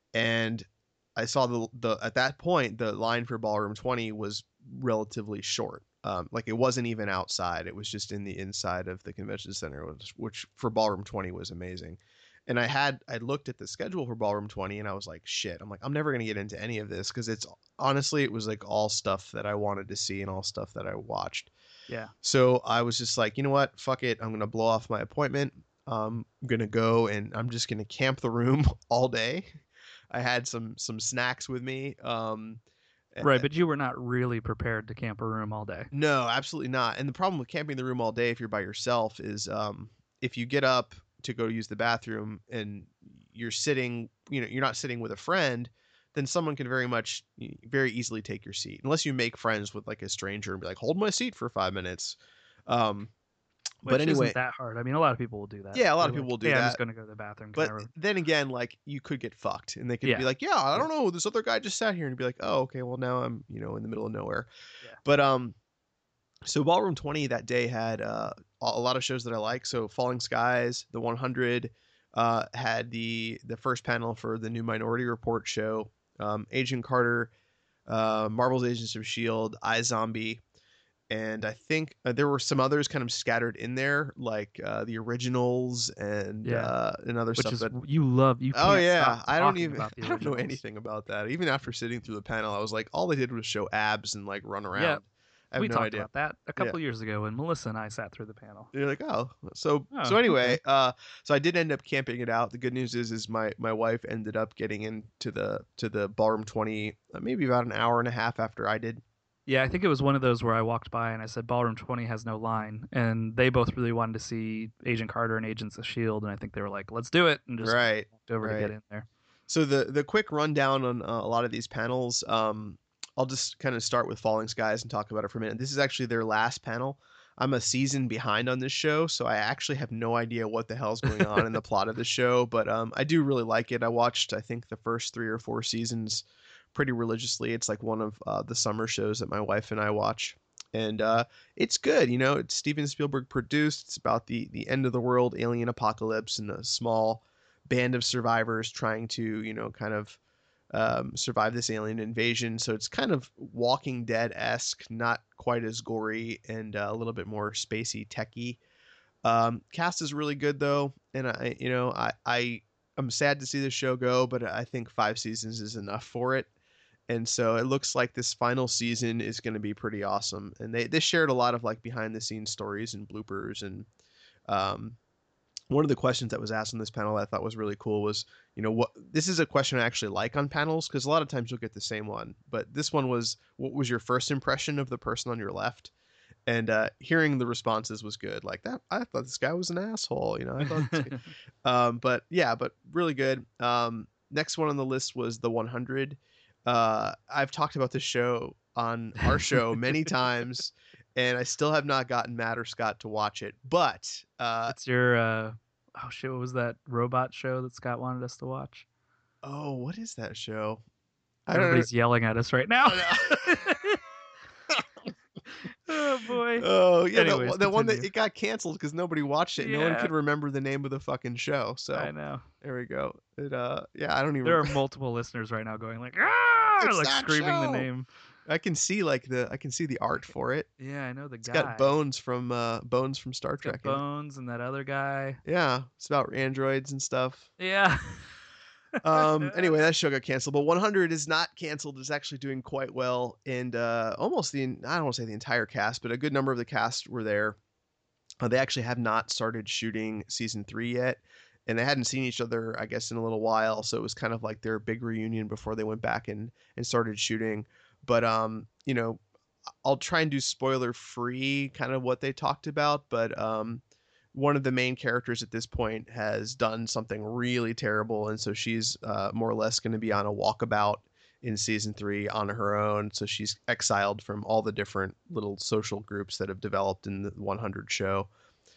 and I saw the the at that point the line for Ballroom twenty was relatively short. Um, like it wasn't even outside; it was just in the inside of the convention center, which, which for Ballroom twenty was amazing. And I had I looked at the schedule for Ballroom twenty, and I was like, shit. I'm like, I'm never gonna get into any of this because it's honestly it was like all stuff that I wanted to see and all stuff that I watched. Yeah. So I was just like, you know what? Fuck it. I'm gonna blow off my appointment. Um, I'm gonna go and I'm just gonna camp the room all day. I had some some snacks with me. Um, Right, but you were not really prepared to camp a room all day. No, absolutely not. And the problem with camping the room all day if you're by yourself is um, if you get up to go use the bathroom and you're sitting, you know, you're not sitting with a friend, then someone can very much, very easily take your seat. Unless you make friends with like a stranger and be like, hold my seat for five minutes. Um, Which but anyway, isn't that hard. I mean, a lot of people will do that. Yeah, a lot They're of people like, will do hey, I'm that. just going to go to the bathroom. but Can I re-" then again, like you could get fucked and they could Yeah. be like, yeah, I don't know. This other guy just sat here and be like, oh, okay, well now I'm, you know, in the middle of nowhere. Yeah. But, um, so Ballroom twenty that day had uh, a lot of shows that I like. So Falling Skies, the one hundred, uh, had the the first panel for the new Minority Report show, um, Agent Carter, uh, Marvel's Agents of S H I E L D, iZombie, and I think uh, there were some others kind of scattered in there, like uh, the originals and Yeah. uh, and other Which stuff. is that you love. You oh can't yeah, stop I don't talking even about the I don't know originals. anything about that. Even after sitting through the panel, I was like, all they did was show abs and like run around. Yeah, I have we no talked idea. about that a couple years ago when Melissa and I sat through the panel. You're like, oh, so Oh, so anyway, okay. uh, so I did end up camping it out. The good news is, is my my wife ended up getting into the to the Ballroom twenty, uh, maybe about an hour and a half after I did, Yeah, I think it was one of those where I walked by and I said, Ballroom twenty has no line. And they both really wanted to see Agent Carter and Agents of S H I E L D. And I think they were like, let's do it. And just Right. walked over right. to get in there. So the the quick rundown on uh, a lot of these panels, um, I'll just kind of start with Falling Skies and talk about it for a minute. This is actually their last panel. I'm a season behind on this show, so I actually have no idea what the hell's going on in the plot of the show, but um, I do really like it. I watched, I think, the first three or four seasons pretty religiously. It's like one of uh, the summer shows that my wife and I watch, and uh, it's good. You know, it's Steven Spielberg produced. It's about the the end of the world, alien apocalypse, and a small band of survivors trying to, you know, kind of um, survive this alien invasion. So it's kind of Walking Dead-esque, not quite as gory, and uh, a little bit more spacey, techy. Um, cast is really good though, and I, you know, I, I, I'm sad to see the show go, but I think five seasons is enough for it. And so it looks like this final season is going to be pretty awesome. And they, they shared a lot of like behind the scenes stories and bloopers. And um, one of the questions that was asked on this panel that I thought was really cool was, you know, what, this is a question I actually like on panels, because a lot of times you'll get the same one. But this one was, what was your first impression of the person on your left? And uh, hearing the responses was good. Like that, I thought this guy was an asshole, you know, I thought, this guy... um, but yeah, but really good. Um, next one on the list was the one hundred. Uh, I've talked about this show on our show many times, and I still have not gotten Matt or Scott to watch it. But uh, It's your, uh, oh shit, what was that robot show that Scott wanted us to watch? oh, what is that show? I don't know. Everybody's yelling at us right now. Oh boy. Oh yeah, Anyways, the, the one that continue. it got canceled because nobody watched it. No one Yeah. could remember the name of the fucking show. So I know. there we go. It uh, yeah, I don't even. There are multiple listeners right now going like, ah, It's like that screaming show. the name. I can see like the I can see the art for it. Yeah, I know the It's guy. got Bones from uh Bones from Star It's got Trek. in it. Bones and that other guy. Yeah, it's about androids and stuff. Yeah. um anyway, that show got canceled, but one hundred is not canceled. It's actually doing quite well, and uh almost the I don't want to say the entire cast, but a good number of the cast were there. Uh, they actually have not started shooting season three yet, and they hadn't seen each other, I guess, in a little while, so it was kind of like their big reunion before they went back and and started shooting. But um you know, I'll try and do spoiler free kind of what they talked about, but um one of the main characters at this point has done something really terrible, and so she's uh, more or less going to be on a walkabout in season three on her own. So she's exiled from all the different little social groups that have developed in the one hundred show.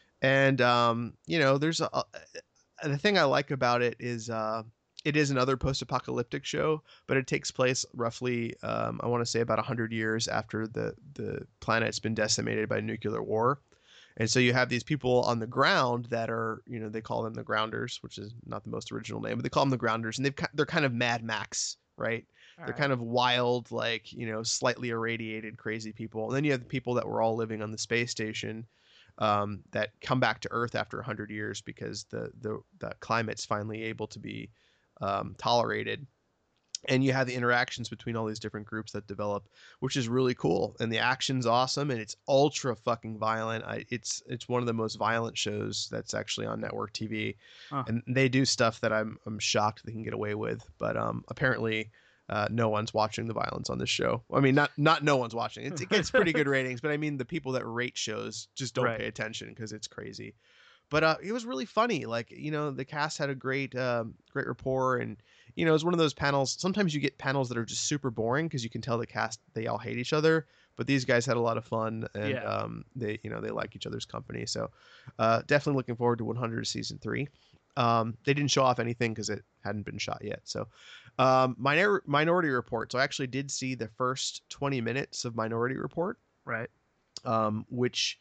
And um, you know, there's a, a the thing I like about it is uh, it is another post-apocalyptic show, but it takes place roughly um, I want to say about one hundred years after the the planet's been decimated by nuclear war. And so you have these people on the ground that are, you know, they call them the Grounders, which is not the most original name, but they call them the Grounders, and they've they're kind of Mad Max, right? All they're right. kind of wild, like, you know, slightly irradiated, crazy people. And then you have the people that were all living on the space station um, that come back to Earth after one hundred years because the the, the climate's finally able to be um, tolerated. And you have the interactions between all these different groups that develop, which is really cool. And the action's awesome, and it's ultra fucking violent. I, it's it's one of the most violent shows that's actually on network T V, Huh. and they do stuff that I'm I'm shocked they can get away with. But um, apparently, uh, no one's watching the violence on this show. I mean, not not no one's watching. It's, it gets pretty good ratings, but I mean, the people that rate shows just don't Right. pay attention because it's crazy. But uh, it was really funny. Like, you know, the cast had a great um, great rapport, and you know, it's one of those panels. Sometimes you get panels that are just super boring because you can tell the cast, they all hate each other, but these guys had a lot of fun, and Yeah. um, they, you know, they like each other's company. So uh, definitely looking forward to one hundred season three. Um, they didn't show off anything because it hadn't been shot yet. So um, Minor- Minority Report. So I actually did see the first twenty minutes of Minority Report, Right. um, which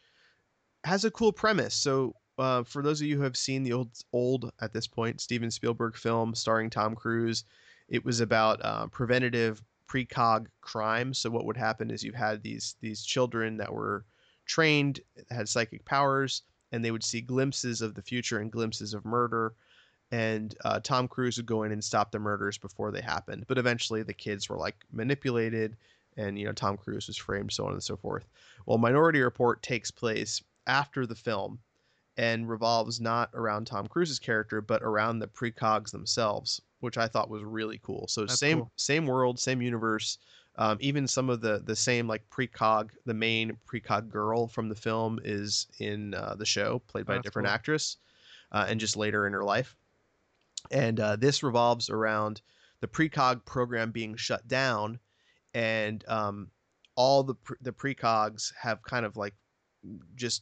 has a cool premise. So uh, for those of you who have seen the old, old at this point, Steven Spielberg film starring Tom Cruise, it was about uh, preventative precog crime. So what would happen is you had these these children that were trained, had psychic powers, and they would see glimpses of the future and glimpses of murder. And uh, Tom Cruise would go in and stop the murders before they happened. But eventually the kids were like manipulated, and, you know, Tom Cruise was framed, so on and so forth. Well, Minority Report takes place after the film and revolves not around Tom Cruise's character, but around the precogs themselves, which I thought was really cool. So That's same cool. same world, same universe, Um, even some of the the same like precog, the main precog girl from the film is in uh, the show, played by Oh, a that's different cool. actress, uh, and just later in her life. And uh, this revolves around the precog program being shut down, and um, all the pre- the precogs have kind of like just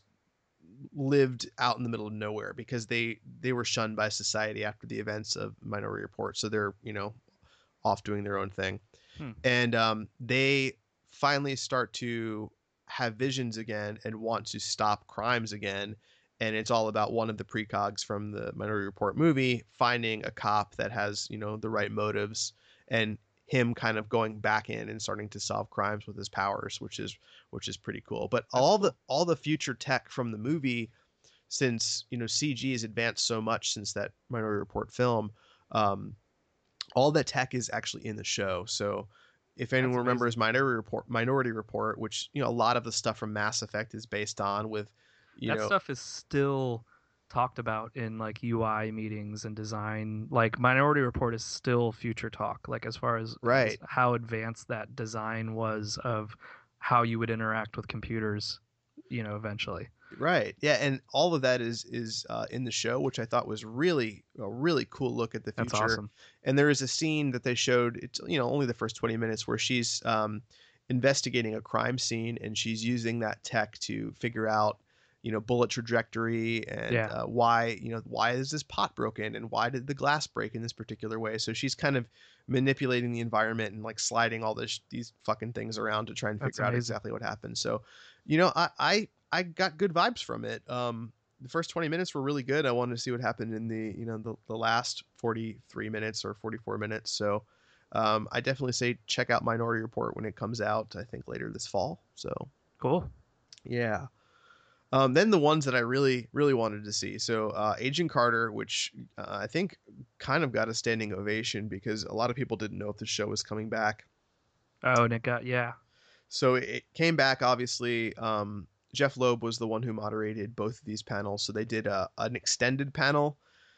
lived out in the middle of nowhere because they they were shunned by society after the events of Minority Report, so they're you know off doing their own thing. Hmm. And um, they finally start to have visions again and want to stop crimes again. And it's all about one of the precogs from the Minority Report movie finding a cop that has, you know, the right motives, and him kind of going back in and starting to solve crimes with his powers, which is which is pretty cool. But all the all the future tech from the movie, since you know C G has advanced so much since that Minority Report film, um, all that tech is actually in the show. So if anyone That's remembers amazing. Minority Report, Minority Report, which you know a lot of the stuff from Mass Effect is based on, with you That know stuff is still talked about in like U I meetings and design. Like Minority Report is still future talk, like as far as, as right, how advanced that design was of how you would interact with computers, you know, eventually. right, yeah, and all of that is is uh, in the show, which I thought was really a really cool look at the That's future. awesome. And there is a scene that they showed, it's you know only the first twenty minutes, where she's um, investigating a crime scene, and she's using that tech to figure out you know bullet trajectory and Yeah. uh, why you know why is this pot broken and why did the glass break in this particular way. So she's kind of manipulating the environment and like sliding all this these fucking things around to try and That's figure out amazing. exactly what happened. So you know I I, I got good vibes from it. Um, the first twenty minutes were really good. I wanted to see what happened in the you know the, the last forty-three minutes or forty-four minutes. So um, I definitely say check out Minority Report when it comes out, I think later this fall. So Cool. yeah. Um, then the ones that I really, really wanted to see. So uh, Agent Carter, which uh, I think kind of got a standing ovation because a lot of people didn't know if the show was coming back. Oh, and it got, yeah. So it came back, obviously. Um, Jeff Loeb was the one who moderated both of these panels. So they did a, an extended panel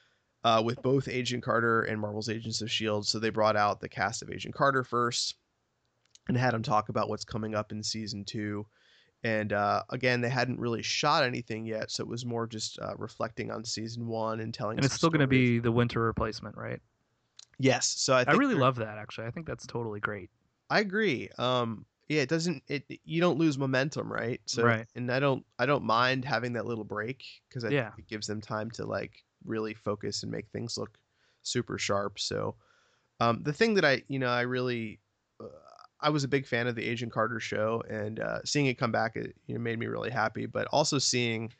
uh, with both Agent Carter and Marvel's Agents of S H I E L D. So they brought out the cast of Agent Carter first and had him talk about what's coming up in season two. And uh, again, they hadn't really shot anything yet, so it was more just uh, reflecting on season one and telling. And it's some still going to stories. be the winter replacement, right? Yes, so I, I think really they're- love that, actually. I think that's totally great. I agree. Um, yeah, it doesn't. It you don't lose momentum, right? So, Right. and I don't. I don't mind having that little break because I Yeah. think it gives them time to like really focus and make things look super sharp. So, um, the thing that I, you know, I really. Uh, I was a big fan of the Agent Carter show, and uh, seeing it come back, it you know, made me really happy. But also seeing,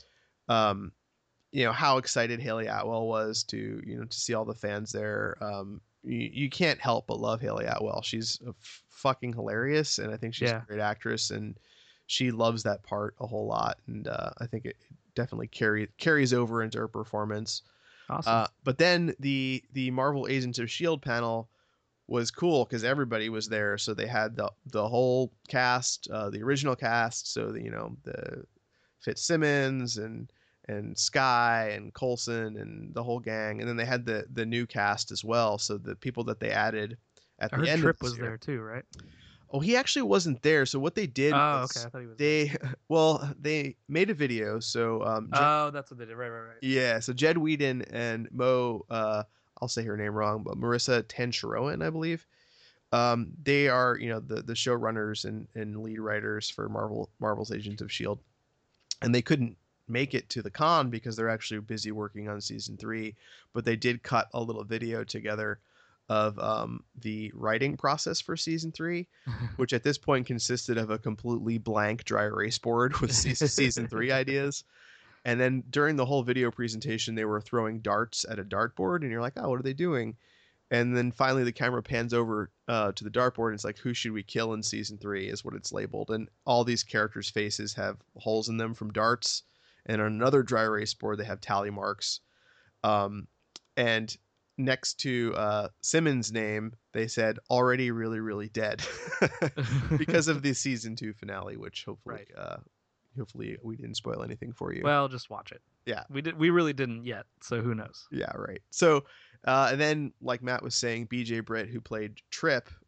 um, you know, how excited Haley Atwell was to, you know, to see all the fans there. Um, you, you can't help but love Haley Atwell. She's a f- fucking hilarious, and I think she's Yeah. a great actress, and she loves that part a whole lot. And uh, I think it definitely carry, carries over into her performance. Awesome. Uh, but then the the Marvel Agents of S H I E L D panel was cool because everybody was there. So they had the the whole cast, uh, the original cast. So the, you know the Fitzsimmons and and Sky and Coulson and the whole gang, and then they had the the new cast as well. So the people that they added at I the heard end Trip of this was year. there too, right? Oh, he actually wasn't there. So what they did Oh, was okay. I thought he was. they well they made a video. So um, Jed- Oh, that's what they did. Right, right, right. yeah. So Jed Whedon and Mo, uh, I'll say her name wrong, but Marissa Tancharoen, I believe. Um, they are, you know, the the showrunners and, and lead writers for Marvel Marvel's Agents of S H I E L D, and they couldn't make it to the con because they're actually busy working on season three. But they did cut a little video together of um, the writing process for season three, which at this point consisted of a completely blank dry erase board with season, season three ideas. And then during the whole video presentation, they were throwing darts at a dartboard, and you're like, oh, what are they doing? And then finally the camera pans over uh, to the dartboard, and it's like, who should we kill in season three is what it's labeled. And all these characters' faces have holes in them from darts. And on another dry erase board, they have tally marks. Um, and next to uh, Simmons' name, they said, already really, really dead because of the season two finale, which hopefully, Right. uh, hopefully we didn't spoil anything for you. Well, just watch it. Yeah. We did. We really didn't yet, so who knows? Yeah, right. So, uh, and then, like Matt was saying, B J Britt, who played Trip,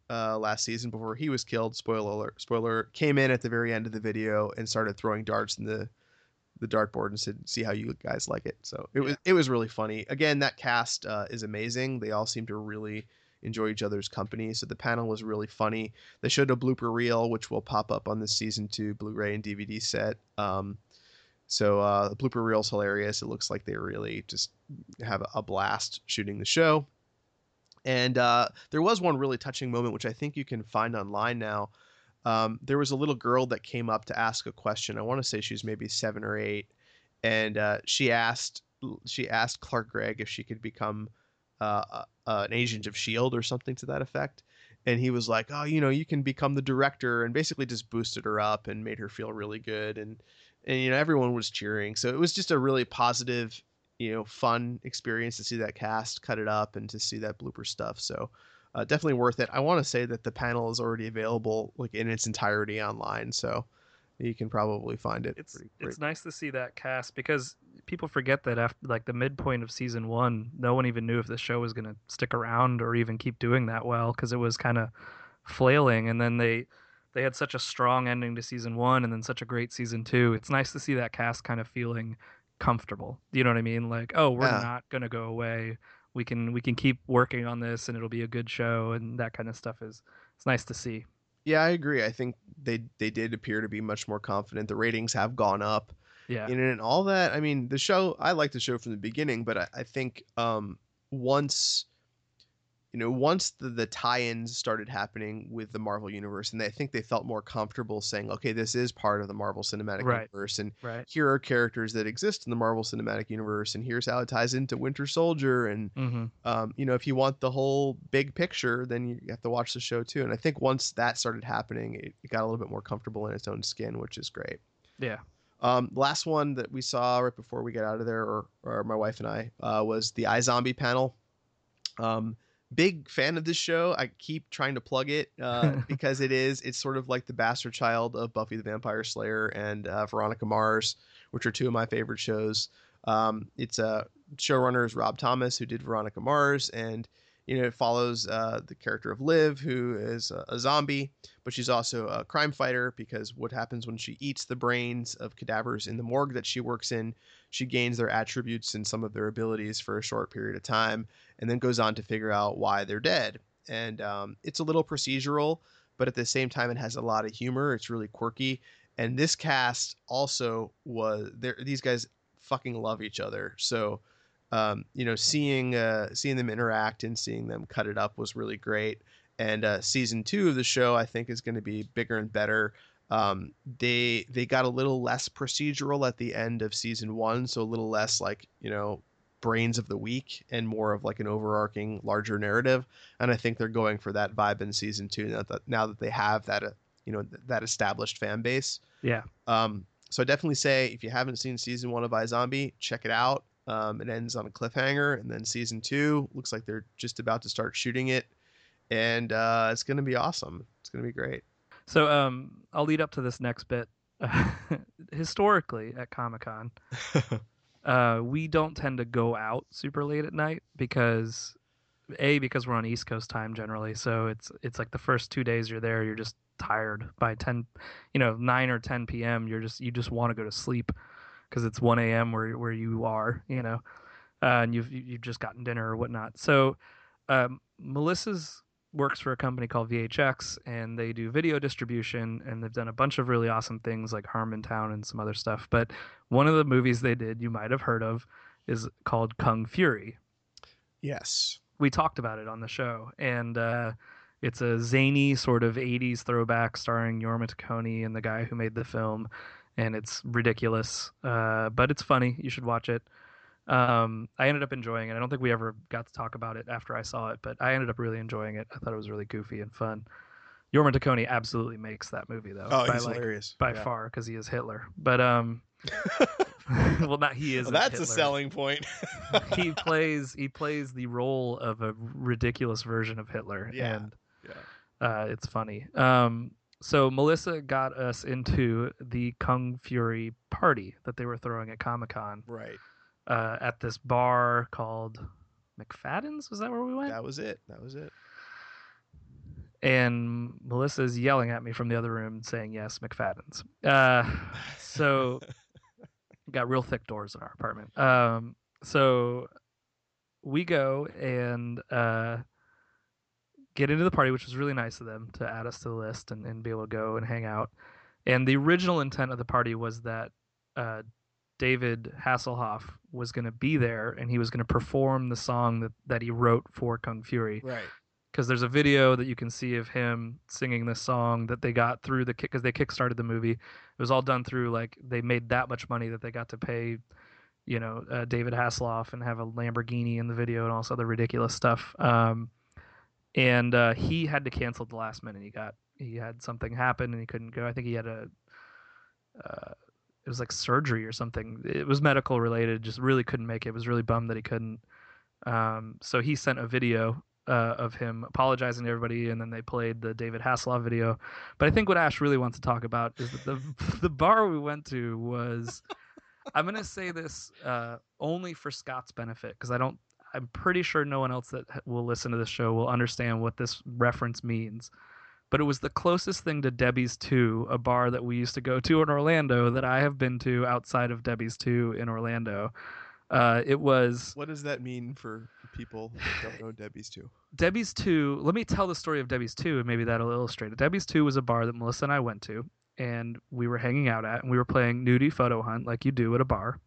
uh, last season before he was killed. Spoiler alert! Spoiler alert, came in at the very end of the video and started throwing darts in the the dartboard and said, "See how you guys like it." So it Yeah. was it was really funny. Again, that cast uh, is amazing. They all seem to really enjoy each other's company. So the panel was really funny. They showed a blooper reel, which will pop up on the season two Blu-ray and D V D set. Um, so uh, the blooper reel's hilarious. It looks like they really just have a blast shooting the show. And uh, there was one really touching moment, which I think you can find online now. Um, there was a little girl that came up to ask a question. I want to say she was maybe seven or eight, and uh, she asked she asked Clark Gregg if she could become uh, uh, an agent of S H I E L D or something to that effect. And he was like, "Oh, you know, you can become the director," and basically just boosted her up and made her feel really good. And and you know, everyone was cheering. So it was just a really positive, you know, fun experience to see that cast cut it up and to see that blooper stuff. So uh, definitely worth it. I want to say that the panel is already available like in its entirety online, so you can probably find it. It's pretty, it's pretty- nice to see that cast because people forget that after like the midpoint of season one, no one even knew if the show was going to stick around or even keep doing that well because it was kind of flailing. And then they they had such a strong ending to season one and then such a great season two. It's nice to see that cast kind of feeling comfortable. You know what I mean? Like, oh, we're Yeah. not going to go away. We can we can keep working on this and it'll be a good show, and that kind of stuff is it's nice to see. Yeah, I agree. I think they they did appear to be much more confident. The ratings have gone up. Yeah. You know, and all that. I mean, the show, I like the show from the beginning, but I, I think um, once, you know, once the, the tie-ins started happening with the Marvel Universe, and they, I think they felt more comfortable saying, okay, this is part of the Marvel Cinematic Right. Universe, and Right. here are characters that exist in the Marvel Cinematic Universe, and here's how it ties into Winter Soldier, and, Mm-hmm. um, you know, if you want the whole big picture, then you have to watch the show too. And I think once that started happening, it, it got a little bit more comfortable in its own skin, which is great. Yeah. Um, last one that we saw right before we get out of there, or, or my wife and I, uh, was the iZombie panel. Um, big fan of this show. I keep trying to plug it uh, because it is. It's sort of like the bastard child of Buffy the Vampire Slayer and uh, Veronica Mars, which are two of my favorite shows. Um, it's a uh, showrunner is Rob Thomas, who did Veronica Mars, and you know, it follows uh, the character of Liv, who is a, a zombie, but she's also a crime fighter because what happens when she eats the brains of cadavers in the morgue that she works in, she gains their attributes and some of their abilities for a short period of time, and then goes on to figure out why they're dead. And um, it's a little procedural, but at the same time, it has a lot of humor. It's really quirky. And this cast also was there. These guys fucking love each other. So, um, you know, seeing uh, seeing them interact and seeing them cut it up was really great. And uh, season two of the show, I think, is going to be bigger and better. Um, they they got a little less procedural at the end of season one, so a little less like, you know, brains of the week and more of like an overarching larger narrative. And I think they're going for that vibe in season two now that now that they have that uh, you know that established fan base. Yeah. Um, so I definitely say if you haven't seen season one of iZombie, check it out. Um, it ends on a cliffhanger, and then season two looks like they're just about to start shooting it, and uh, it's going to be awesome. It's going to be great. So um, I'll lead up to this next bit. Historically, at Comic-Con, uh, we don't tend to go out super late at night because, A, because we're on East Coast time generally. So it's it's like the first two days you're there, you're just tired by ten, you know, nine or ten p.m. You're just you just want to go to sleep because it's one a.m. where where you are, you know, uh, and you've you've just gotten dinner or whatnot. So um, Melissa's works for a company called V H X, and they do video distribution, and they've done a bunch of really awesome things like Harmontown and some other stuff. But one of the movies they did, you might have heard of, is called Kung Fury. Yes. We talked about it on the show, and uh, it's a zany sort of eighties throwback starring Jorma Taccone and the guy who made the film, and it's ridiculous, uh, but it's funny. You should watch it. Um, I ended up enjoying it. I don't think we ever got to talk about it after I saw it, but I ended up really enjoying it. I thought it was really goofy and fun. Jorma Taccone absolutely makes that movie, though. Oh, by, he's like, hilarious. by Yeah. far, because he is Hitler. But um, well, not he is. Well, that's Hitler. a selling point. he plays he plays the role of a ridiculous version of Hitler, Yeah. and Yeah. uh, it's funny. Um, so Melissa got us into the Kung Fury party that they were throwing at Comic-Con. Right. Uh, at this bar called McFadden's. Was that where we went? That was it. That was it. and Melissa's yelling at me from the other room saying, yes, McFadden's. Uh, so got real thick doors in our apartment. Um, so we go and uh, get into the party, which was really nice of them to add us to the list and, and be able to go and hang out. And the original intent of the party was that uh, David Hasselhoff was going to be there and he was going to perform the song that, that he wrote for Kung Fury. Right. Because there's a video that you can see of him singing this song that they got through the kick, because they kickstarted the movie. It was all done through, like, they made that much money that they got to pay, you know, uh, David Hasselhoff and have a Lamborghini in the video and all this other ridiculous stuff. Um, and uh, he had to cancel at the last minute. He got he had something happen and he couldn't go. I think he had a uh, it was like surgery or something. It was medical related. Just really couldn't make it. It was really bummed that he couldn't. Um, so he sent a video uh, of him apologizing to everybody, and then they played the David Hasselhoff video. But I think what Ash really wants to talk about is that the the bar we went to was. I'm gonna say this uh, only for Scott's benefit, because I don't. I'm pretty sure no one else that will listen to this show will understand what this reference means. But it was the closest thing to Debbie's two, a bar that we used to go to in Orlando that I have been to outside of Debbie's two in Orlando. Uh, it was. What does that mean for people that don't know Debbie's two? Debbie's two. Let me tell the story of Debbie's two, and maybe that'll illustrate it. Debbie's two was a bar that Melissa and I went to, and we were hanging out at, and we were playing Nudie Photo Hunt like you do at a bar.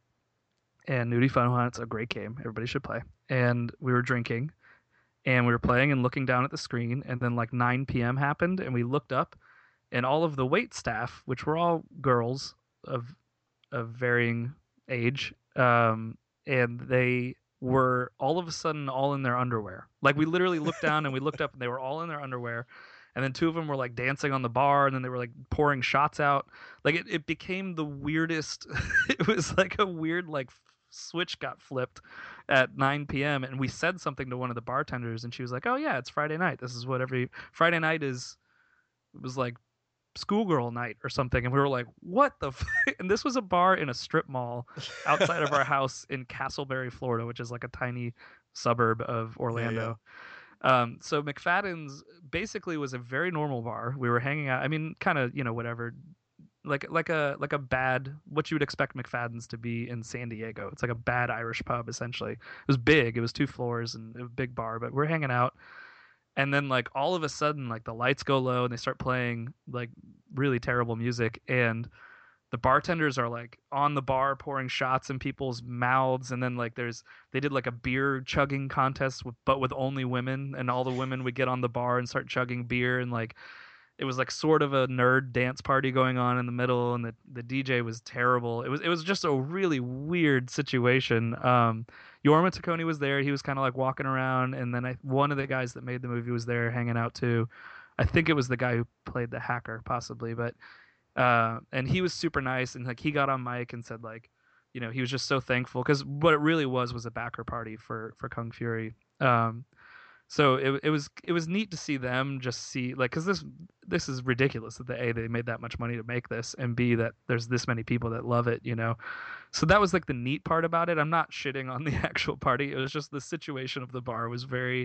And Nudie Photo Hunt's a great game. Everybody should play. And we were drinking, and we were playing and looking down at the screen, and then like nine p.m. happened, and we looked up, and all of the wait staff, which were all girls of of varying age, um, and they were all of a sudden all in their underwear. Like, we literally looked down and we looked up, and they were all in their underwear. And then two of them were like dancing on the bar, and then they were like pouring shots out. Like, it, it became the weirdest. It was like a weird, like, switch got flipped at nine p.m. And we said something to one of the bartenders, and she was like, oh yeah, it's Friday night. This is what every Friday night is. It was like schoolgirl night or something. And we were like, what the f-? And this was a bar in a strip mall outside of our house in Castleberry, Florida, which is like a tiny suburb of Orlando. Yeah, yeah. Um, so McFadden's basically was a very normal bar. We were hanging out. I mean, kind of, you know, whatever, like like a like a bad, what you would expect McFadden's to be in San Diego. It's like a bad Irish pub, essentially. It was big. It was two floors and a big bar. But we're hanging out, and then like all of a sudden, like the lights go low and they start playing like really terrible music, and the bartenders are like on the bar pouring shots in people's mouths, and then like there's they did like a beer chugging contest with, but with only women, and all the women would get on the bar and start chugging beer, and like it was like sort of a nerd dance party going on in the middle, and the, the D J was terrible. It was it was just a really weird situation. Um, Jorma Taccone was there. He was kind of like walking around, and then I, one of the guys that made the movie was there hanging out too. I think it was the guy who played the hacker, possibly, but. Uh, and he was super nice, and like he got on mic and said like, you know, he was just so thankful, because what it really was was a backer party for for Kung Fury. Um, so it it was it was neat to see them just see like, because this this is ridiculous that the A they made that much money to make this, and B that there's this many people that love it, you know. So that was like the neat part about it. I'm not shitting on the actual party. It was just the situation of the bar was very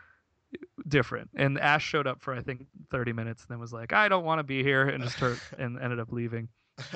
different, and Ash showed up for I think thirty minutes and then was like, I don't want to be here, and just hurt and ended up leaving.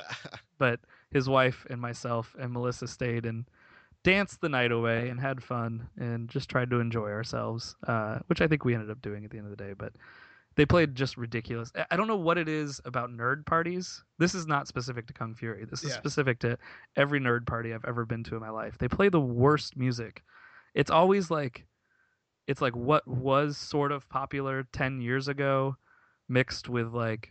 But his wife and myself and Melissa stayed and danced the night away and had fun and just tried to enjoy ourselves, uh, which I think we ended up doing at the end of the day. But they played just ridiculous. I don't know what it is about nerd parties. This is not specific to Kung Fury. This is yeah. specific to every nerd party I've ever been to in my life. They play the worst music. It's always like It's like what was sort of popular ten years ago mixed with like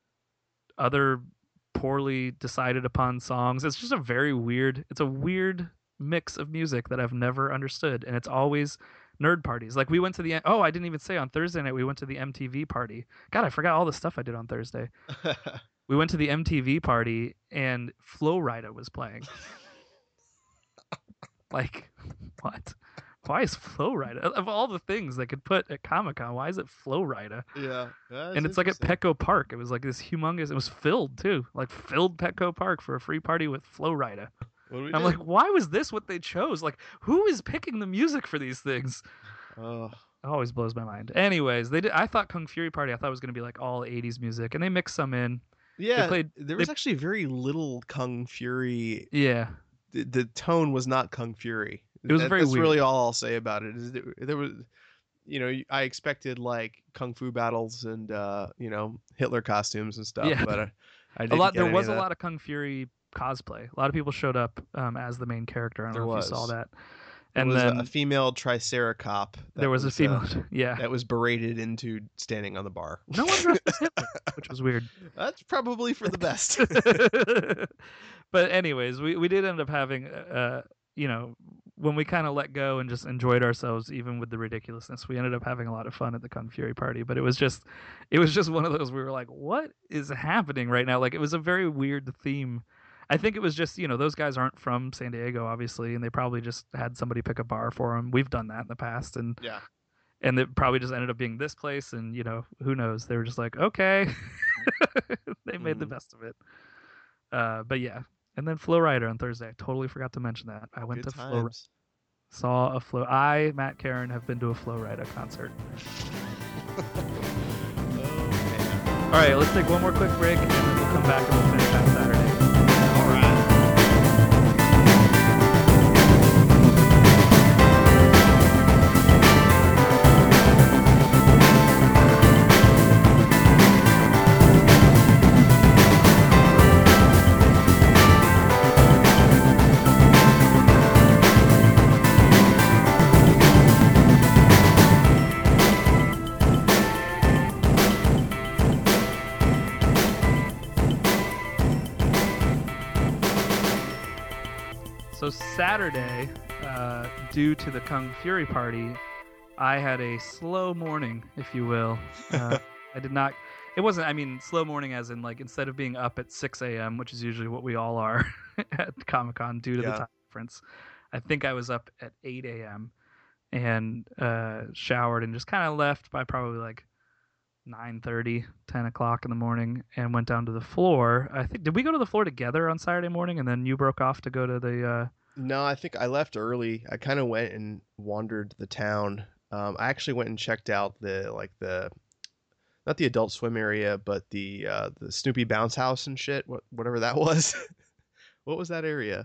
other poorly decided upon songs. It's just a very weird, it's a weird mix of music that I've never understood. And it's always nerd parties. Like we went to the, oh, I didn't even say on Thursday night, we went to the M T V party. God, I forgot all the stuff I did on Thursday. We went to the M T V party and Flo Rida was playing. Like, what? Why is Flo Rida? Of all the things they could put at Comic-Con, why is it Flo Rida? Yeah. And it's like at Petco Park. It was like this humongous, it was filled too. Like filled Petco Park for a free party with Flo Rida. I'm do? like, why was this what they chose? Like, who is picking the music for these things? Oh. always blows my mind. Anyways, they did. I thought Kung Fury Party. I thought it was gonna be like all eighties music, and they mixed some in. Yeah, They played. there they- was actually very little Kung Fury. Yeah, The, the tone was not Kung Fury. It was That- very That's weird. really all I'll say about it. Is there, there was, you know, I expected like kung fu battles and uh, you know, Hitler costumes and stuff, Yeah. but I, I a didn't lot. get There any was of a that. lot of Kung Fury cosplay. A lot of people showed up um, as the main character. I don't There know if you saw was. that. There And was a- then a female triceracop. that there was, a uh, female. yeah. that was berated into standing on the bar. No one dressed as Hitler, which was weird. That's probably for the best. But anyways, we, we did end up having, uh, you know, when we kind of let go and just enjoyed ourselves, even with the ridiculousness, we ended up having a lot of fun at the Kung Fury Party. But it was just, it was just one of those we were like, what is happening right now? Like, it was a very weird theme. I think it was just, you know, those guys aren't from San Diego, obviously, and they probably just had somebody pick a bar for them. We've done that in the past, and Yeah. and it probably just ended up being this place, and you know, who knows? They were just like, okay, they made the Mhm. best of it. Uh, but yeah, and then Flow Rider on Thursday. I totally forgot to mention that. I went Good to Flow, times. saw a Flow. I, Matt Karen, have been to a Flow Rider concert. All right, let's take one more quick break, and then we'll come back and we'll finish on Saturday. All right. So Saturday, uh, due to the Kung Fury Party, I had a slow morning, if you will. Uh, I did not. It wasn't. I mean, slow morning, as in like instead of being up at six a.m., which is usually what we all are at Comic Con due to Yeah. the time difference. I think I was up at eight a.m. and uh, showered and just kind of left by probably like nine thirty, ten o'clock in the morning, and went down to the floor. I think did we go to the floor together on Saturday morning, and then you broke off to go to the. Uh, No, I think I left early. I kind of went and wandered the town. Um, I actually went and checked out the like the, not the Adult Swim area, but the uh, the Snoopy Bounce House and shit. What whatever that was. What was that area?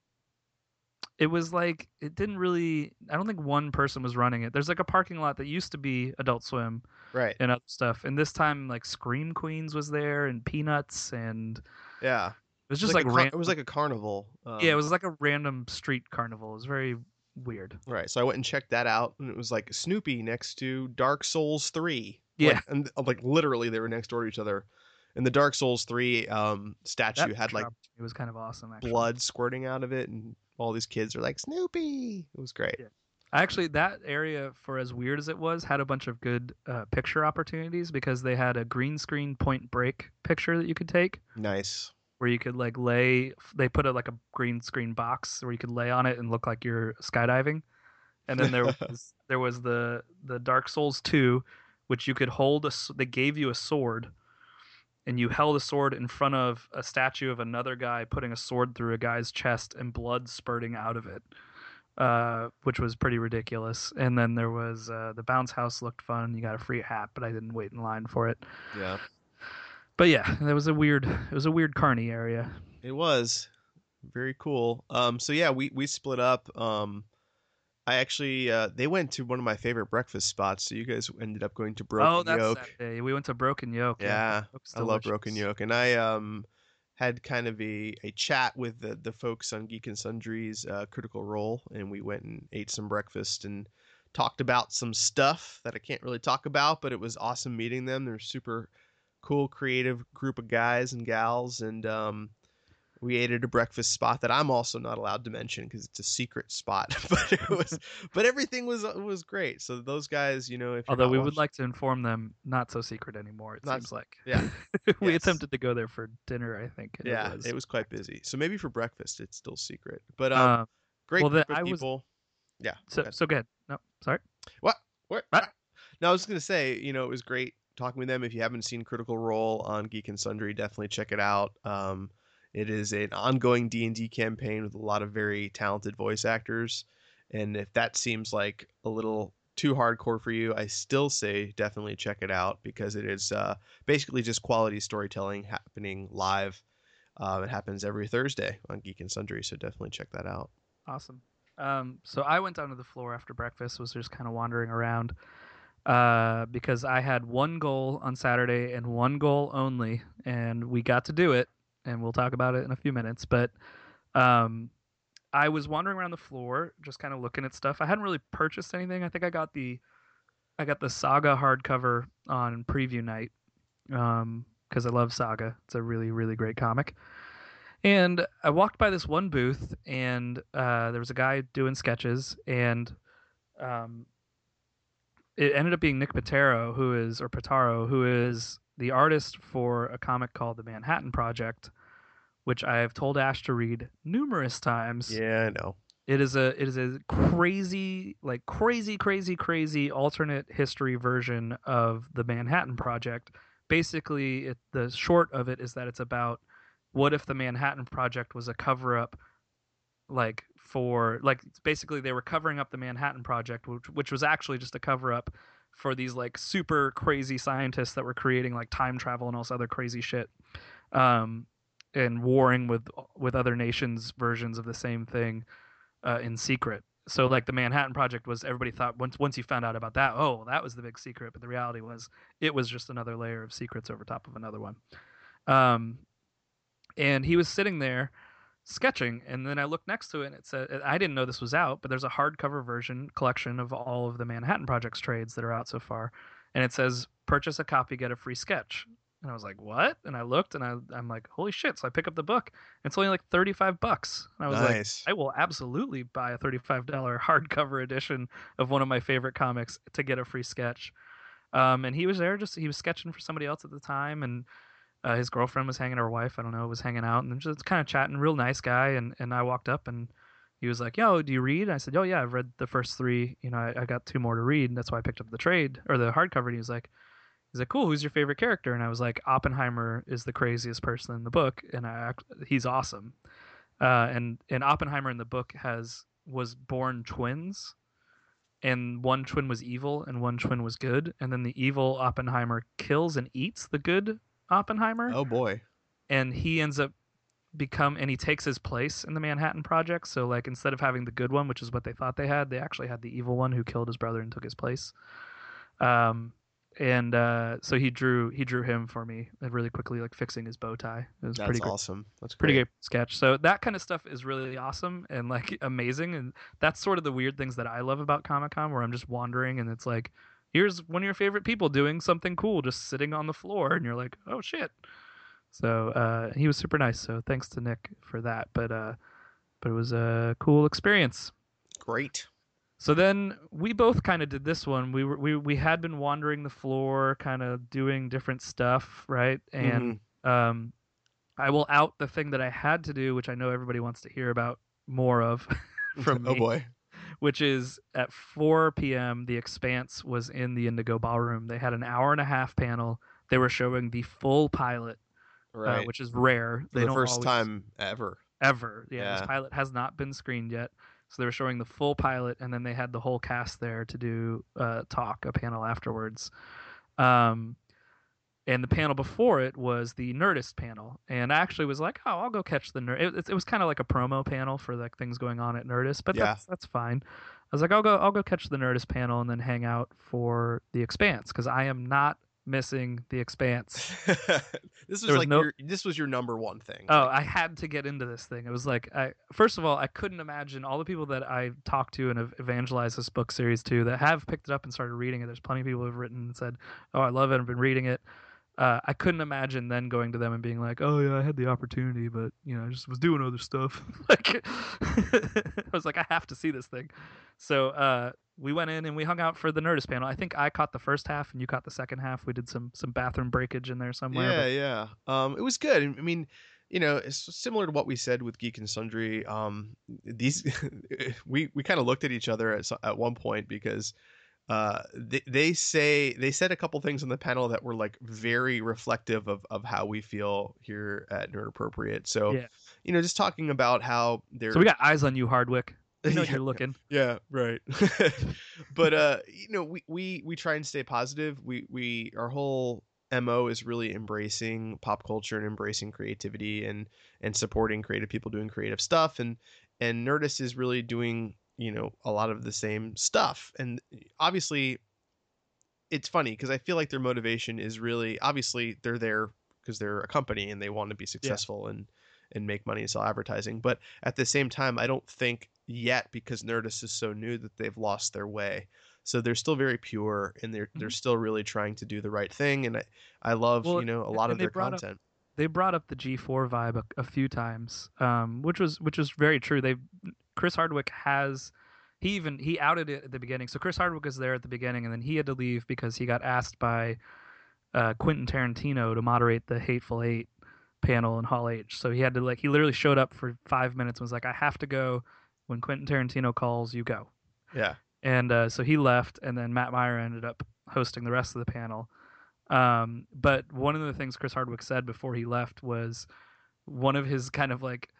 It was like it didn't really. I don't think one person was running it. There's like a parking lot that used to be Adult Swim Right. and other stuff, and this time like Scream Queens was there and Peanuts, and it Yeah. was It just was like, a car- ran- it was like a carnival. Um, yeah, it was like a random street carnival. It was very weird. Right. So I went and checked that out, and it was like Snoopy next to Dark Souls three. Yeah. Like, and like literally they were next door to each other. And the Dark Souls three um statue That had like it was kind of awesome. Actually, blood squirting out of it, and all these kids are like Snoopy. It was great. Yeah. Actually, that area, for as weird as it was, had a bunch of good uh, picture opportunities because they had a green screen Point Break picture that you could take, Nice. where you could like lay. They put a, like a green screen box where you could lay on it and look like you're skydiving. And then there was there was the the Dark Souls two, which you could hold. A, s- they gave you a sword, and you held a sword in front of a statue of another guy putting a sword through a guy's chest and blood spurting out of it. Uh, which was pretty ridiculous. And then there was uh, the bounce house looked fun. You got a free hat, but I didn't wait in line for it. Yeah. But yeah, that was a weird. It was a weird carny area. It was very cool. Um so yeah, we we split up. Um I actually uh they went to one of my favorite breakfast spots, so you guys ended up going to Broken oh, that's Yoke. that day. We went to Broken Yoke. Yeah, Yoke's I love Broken delicious. Yoke, and I um had kind of a, a chat with the, the folks on Geek and Sundry's uh, Critical Role, and we went and ate some breakfast and talked about some stuff that I can't really talk about, but it was awesome meeting them. They're super cool, creative group of guys and gals, and um, we ate at a breakfast spot that I'm also not allowed to mention because it's a secret spot. But it was, but everything was was great. So those guys, you know, if you're Although not we would watching- like to inform them, not so secret anymore. It Not- seems like. yeah. we Yes. attempted to go there for dinner. I think. and Yeah, It was. quite busy. So maybe for breakfast, it's still secret. But um, Uh, great well, group then of I was- people. Yeah. go so ahead. so good. No, sorry. What? What? What? No, I was just gonna say, you know, it was great talking with them. If you haven't seen Critical Role on Geek and Sundry, definitely check it out. Um, it is an ongoing D and D campaign with a lot of very talented voice actors, and if that seems like a little too hardcore for you, I still say definitely check it out because it is uh, basically just quality storytelling happening live. Uh, it happens every Thursday on Geek and Sundry, so definitely check that out. Awesome. Um, so I went down to the floor after breakfast, was just kind of wandering around uh, because I had one goal on Saturday and one goal only, and we got to do it, and we'll talk about it in a few minutes. But um, I was wandering around the floor, just kind of looking at stuff. I hadn't really purchased anything. I think I got the I got the Saga hardcover on preview night um, because I love Saga. It's a really, really great comic. And I walked by this one booth, and uh, there was a guy doing sketches, and um, it ended up being Nick Pitaro, who is or Pitaro, who is the artist for a comic called The Manhattan Project, which I have told Ash to read numerous times. Yeah, I know. It is a it is a crazy, like crazy, crazy, crazy alternate history version of The Manhattan Project. Basically, it, the short of it is that it's about what if the Manhattan Project was a cover-up, like for like basically they were covering up the Manhattan Project, which, which was actually just a cover-up for these like super crazy scientists that were creating like time travel and all this other crazy shit, um, and warring with with other nations' versions of the same thing uh, in secret. So like the Manhattan Project was, everybody thought once once you found out about that, oh, that was the big secret. But the reality was it was just another layer of secrets over top of another one. Um, and he was sitting there sketching, and then I looked next to it, and it said, I didn't know this was out, but there's a hardcover version collection of all of the Manhattan Project's trades that are out so far, and it says purchase a copy, get a free sketch. And I was like, what? And I looked, and I, I'm like, holy shit. So I pick up the book. It's only like thirty-five bucks. And I was Nice. like, I will absolutely buy a thirty-five dollars hardcover edition of one of my favorite comics to get a free sketch. Um, and he was there, just he was sketching for somebody else at the time, and uh, his girlfriend was hanging, or wife, I don't know, was hanging out, and just kind of chatting. Real nice guy. And, and I walked up, and he was like, yo, do you read? And I said, oh, yeah, I've read the first three. You know, I, I got two more to read, and that's why I picked up the trade, or the hardcover. And he was like, He's like, cool, who's your favorite character? And I was like, Oppenheimer is the craziest person in the book, and I, he's awesome. Uh, and, and Oppenheimer in the book has was born twins, and one twin was evil and one twin was good. And then the evil Oppenheimer kills and eats the good Oppenheimer. Oh, boy. And he ends up become, and he takes his place in the Manhattan Project. So, like, instead of having the good one, which is what they thought they had, they actually had the evil one who killed his brother and took his place. Um... And uh, so he drew he drew him for me really quickly, like fixing his bow tie. It was That's pretty great. awesome. That's great. Pretty good sketch. So that kind of stuff is really awesome and like amazing. And that's sort of the weird things that I love about Comic-Con, where I'm just wandering and it's like, here's one of your favorite people doing something cool, just sitting on the floor, and you're like, oh shit. So uh, he was super nice. So thanks to Nick for that. But uh, but it was a cool experience. Great. So then we both kind of did this one. We were we we had been wandering the floor, kind of doing different stuff, right? And mm-hmm. um, I will out the thing that I had to do, which I know everybody wants to hear about more of from me. Oh boy! Which is at four p.m. The Expanse was in the Indigo Ballroom. They had an hour and a half panel. They were showing the full pilot, right? Uh, which is rare. For they the don't first always, time ever. Ever, yeah, yeah. This pilot has not been screened yet. So they were showing the full pilot, and then they had the whole cast there to do uh, talk, a panel afterwards. Um, and the panel before it was the Nerdist panel. And I actually was like, oh, I'll go catch the Nerd. It, it was kind of like a promo panel for like things going on at Nerdist, but yeah. that's that's fine. I was like, I'll go I'll go catch the Nerdist panel and then hang out for the Expanse, because I am not missing the Expanse. This was, was like no... your, this was your number one thing. Oh, like... I had to get into this thing. It was like, I first of all, I couldn't imagine all the people that I talked to and have evangelized this book series to that have picked it up and started reading it. There's plenty of people who have written and said, oh, I love it, I've been reading it. Uh, I couldn't imagine then going to them and being like, oh yeah, I had the opportunity, but you know, I just was doing other stuff. Like, I was like, I have to see this thing. So uh, we went in and we hung out for the Nerdist panel. I think I caught the first half and you caught the second half. We did some some bathroom breakage in there somewhere. Yeah, but... yeah. Um, it was good. I mean, you know, it's similar to what we said with Geek and Sundry. Um, these we we kind of looked at each other at at one point because. Uh, they, they say they said a couple things on the panel that were like very reflective of, of how we feel here at Nerd Appropriate. So, yeah. you know, just talking about how they're. So we got eyes on you, Hardwick. You know Yeah. you're looking. Yeah, right. But uh, you know, we, we we try and stay positive. We we our whole M O is really embracing pop culture and embracing creativity and and supporting creative people doing creative stuff. And and Nerdist is really doing, you know, a lot of the same stuff. And obviously, it's funny because I feel like their motivation is really obviously they're there because they're a company and they want to be successful and and make money and sell advertising. But at the same time, I don't think yet, because Nerdist is so new, that they've lost their way. So they're still very pure, and they're they're Mhm. still really trying to do the right thing. And I, I love Well, you know a and- lot and of they their brought up- content. They brought up the G four vibe a, a few times, um, which was which was very true. They Chris Hardwick has he even he outed it at the beginning. So Chris Hardwick was there at the beginning, and then he had to leave because he got asked by uh, Quentin Tarantino to moderate the Hateful Eight panel in Hall H. So he had to like he literally showed up for five minutes and was like, "I have to go. When Quentin Tarantino calls, you go." Yeah, And uh, so he left, and then Matt Meyer ended up hosting the rest of the panel. Um, but one of the things Chris Hardwick said before he left was one of his kind of like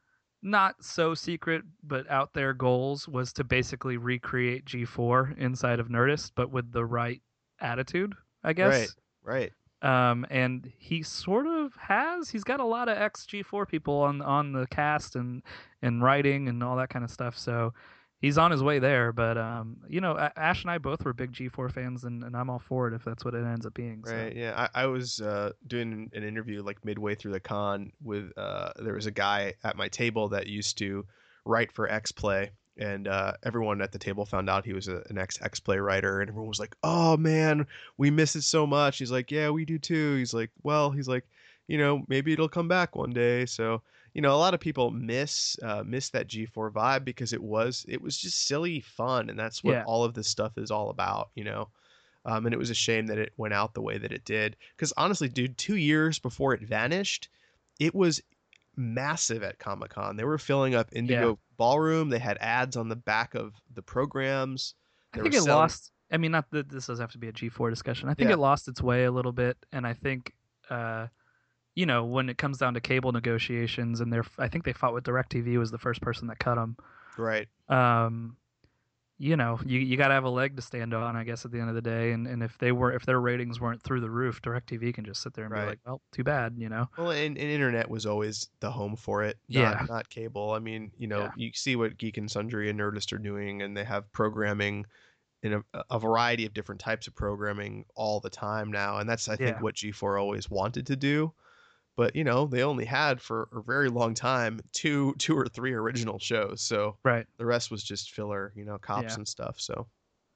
not so secret but out there goals was to basically recreate G four inside of Nerdist, but with the right attitude, I guess. right, right. Um, and he sort of has. He's got a lot of ex G four people on on the cast and and writing and all that kind of stuff. So he's on his way there. But um, you know, A- Ash and I both were big G four fans, and, and I'm all for it if that's what it ends up being. So. Right. Yeah. I, I was uh, doing an interview like midway through the con with uh, there was a guy at my table that used to write for X Play, and uh, everyone at the table found out he was a, an ex X Play writer, and everyone was like, "Oh man, we miss it so much." He's like, "Yeah, we do too." He's like, "Well, he's like, you know, maybe it'll come back one day." So you know, a lot of people miss uh, miss that G four vibe because it was it was just silly fun, and that's what Yeah. all of this stuff is all about. You know. Um, and it was a shame that it went out the way that it did. Because honestly, dude, two years before it vanished, it was massive at Comic-Con. They were filling up Indigo Yeah. Ballroom. They had ads on the back of the programs. I They think were it selling- lost. I mean, not that this doesn't have to be a G four discussion. I think Yeah. it lost its way a little bit, and I think, uh, you know, when it comes down to cable negotiations, and they're, I think they fought with DirecTV was the first person that cut them. Right. Um, you know, you you got to have a leg to stand on, I guess, at the end of the day. And, and if they were, if their ratings weren't through the roof, DirecTV can just sit there and Right. be like, well, too bad, you know. Well, and, and internet was always the home for it. Not, Yeah. Not cable. I mean, you know, Yeah. you see what Geek and Sundry and Nerdist are doing, and they have programming in a, a variety of different types of programming all the time now. And that's, I think, Yeah. what G four always wanted to do. But, you know, they only had for a very long time two two or three original shows. So Right. the rest was just filler, you know, cops Yeah. and stuff. So,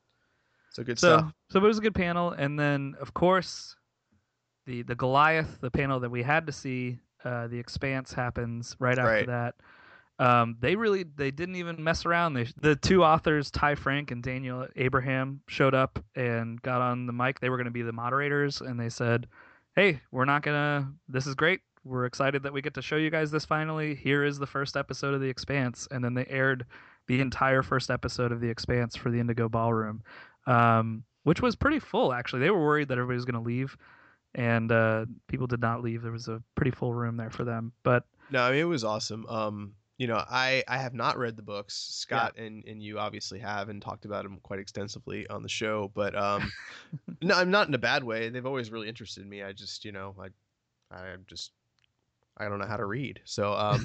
so good So, stuff. so it was a good panel, and then of course, the the Goliath, the panel that we had to see, uh, the Expanse happens right after Right. that. Um, they really they didn't even mess around. They, the two authors, Ty Frank and Daniel Abraham, showed up and got on the mic. They were going to be the moderators, and they said, "Hey, we're not gonna. This is great. We're excited that we get to show you guys this finally. Here is the first episode of The Expanse," and then they aired the entire first episode of The Expanse for the Indigo Ballroom, um, which was pretty full actually. They were worried that everybody was going to leave, and uh, people did not leave. There was a pretty full room there for them. But No, I mean, it was awesome. Um, you know, I, I have not read the books. Scott and, and you obviously have and talked about them quite extensively on the show. But um, no, I'm not in a bad way. They've always really interested me. I just, you know, I I just I don't know how to read. So um,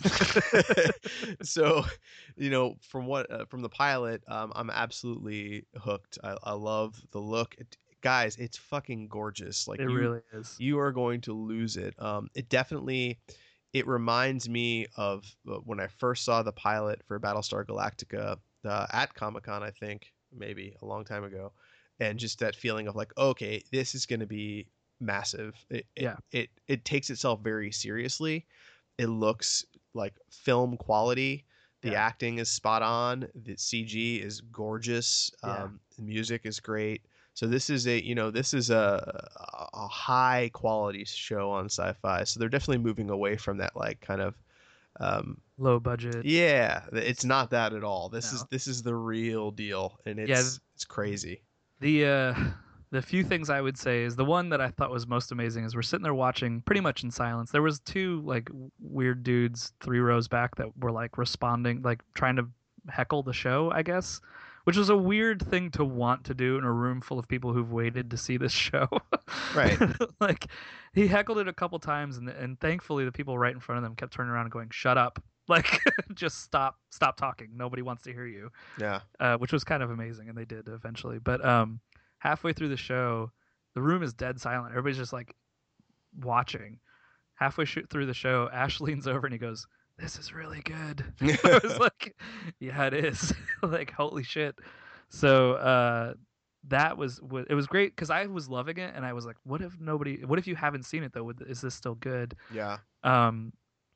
so you know, from what uh, from the pilot, um, I'm absolutely hooked. I, I love the look. It, guys, it's fucking gorgeous. Like it you, really is. you are going to lose it. Um, it definitely, it reminds me of uh, when I first saw the pilot for Battlestar Galactica uh, at Comic-Con, I think, maybe a long time ago. And just that feeling of like, okay, this is going to be massive. It, it- Yeah. It, it takes itself very seriously. It looks like film quality. The Yeah. acting is spot on. The C G is gorgeous. Yeah. Um, the music is great. So this is a, you know, this is a a high quality show on Sci-Fi. So they're definitely moving away from that like kind of, um, Low budget. yeah, it's not that at all. This No. is this is the real deal, and it's Yeah. it's crazy. The uh, the few things I would say is the one that I thought was most amazing is we're sitting there watching pretty much in silence. There was two like weird dudes three rows back that were like responding, like trying to heckle the show, I guess, which was a weird thing to want to do in a room full of people who've waited to see this show. Right. Like, he heckled it a couple times, and and thankfully the people right in front of them kept turning around and going, "Shut up." Like, just stop, stop talking. Nobody wants to hear you. Yeah. Uh, which was kind of amazing, and they did eventually. But um, halfway through the show, the room is dead silent. Everybody's just like watching. Halfway sh- through the show, Ash leans over and he goes, "This is really good." I was like, "Yeah, it is." Like, holy shit. So uh, that was it was great because I was loving it, and I was like, "What if nobody? What if you haven't seen it though? Is this still good?" Yeah. Um,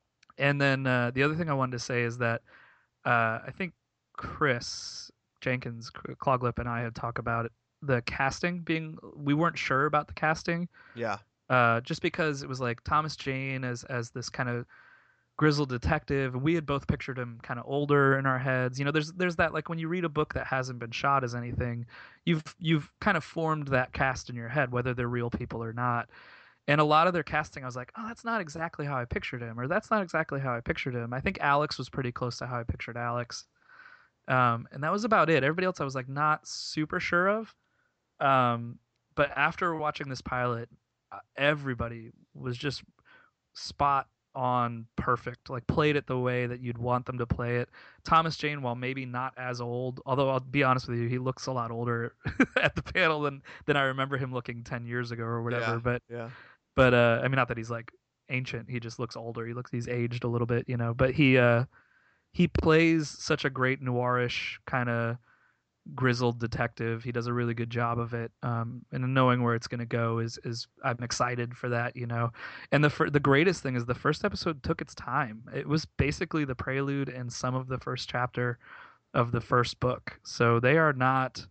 and then uh, the other thing I wanted to say is that uh, I think Chris Jenkins, Cloglip, and I had talked about it, the casting being. We weren't sure about the casting. Yeah. Uh, just because it was like Thomas Jane as as this kind of grizzled detective, and we had both pictured him kind of older in our heads. You know, there's there's that, like, when you read a book that hasn't been shot as anything, you've you've kind of formed that cast in your head, whether they're real people or not. And a lot of their casting, I was like, oh, that's not exactly how I pictured him, or that's not exactly how I pictured him. I think Alex was pretty close to how I pictured Alex. Um, and that was about it. Everybody else I was like not super sure of. Um, but after watching this pilot, uh, everybody was just spot on perfect, like played it the way that you'd want them to play it. Thomas Jane, while maybe not as old, although I'll be honest with you, he looks a lot older at the panel than than I remember him looking ten years ago or whatever. Yeah. But Yeah. but uh, I mean, not that he's like ancient. He just looks older. He looks he's aged a little bit, you know. But he uh, he plays such a great noirish kind of grizzled detective. He does a really good job of it, um, and knowing where it's going to go is is I'm excited for that, you know. And the fir- the greatest thing is the first episode took its time. It was basically the prelude and some of the first chapter of the first book, so they are not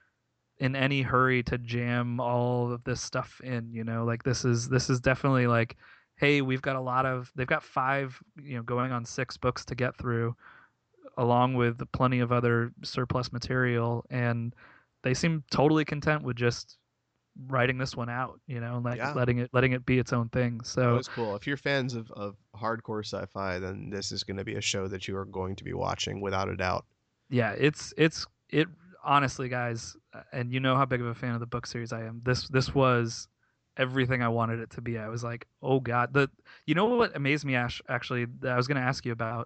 in any hurry to jam all of this stuff in, you know. Like, this is this is definitely like, hey, we've got a lot of they've got five, you know, going on six books to get through, along with plenty of other surplus material, and they seem totally content with just writing this one out, you know, like Yeah. letting it letting it be its own thing. That So was cool. If you're fans of, of hardcore sci-fi, then this is going to be a show that you are going to be watching without a doubt. yeah, it's it's it honestly, guys, and you know how big of a fan of the book series I am. This this was everything I wanted it to be. I was like, oh god, the you know what amazed me, Ash, actually, that I was going to ask you about.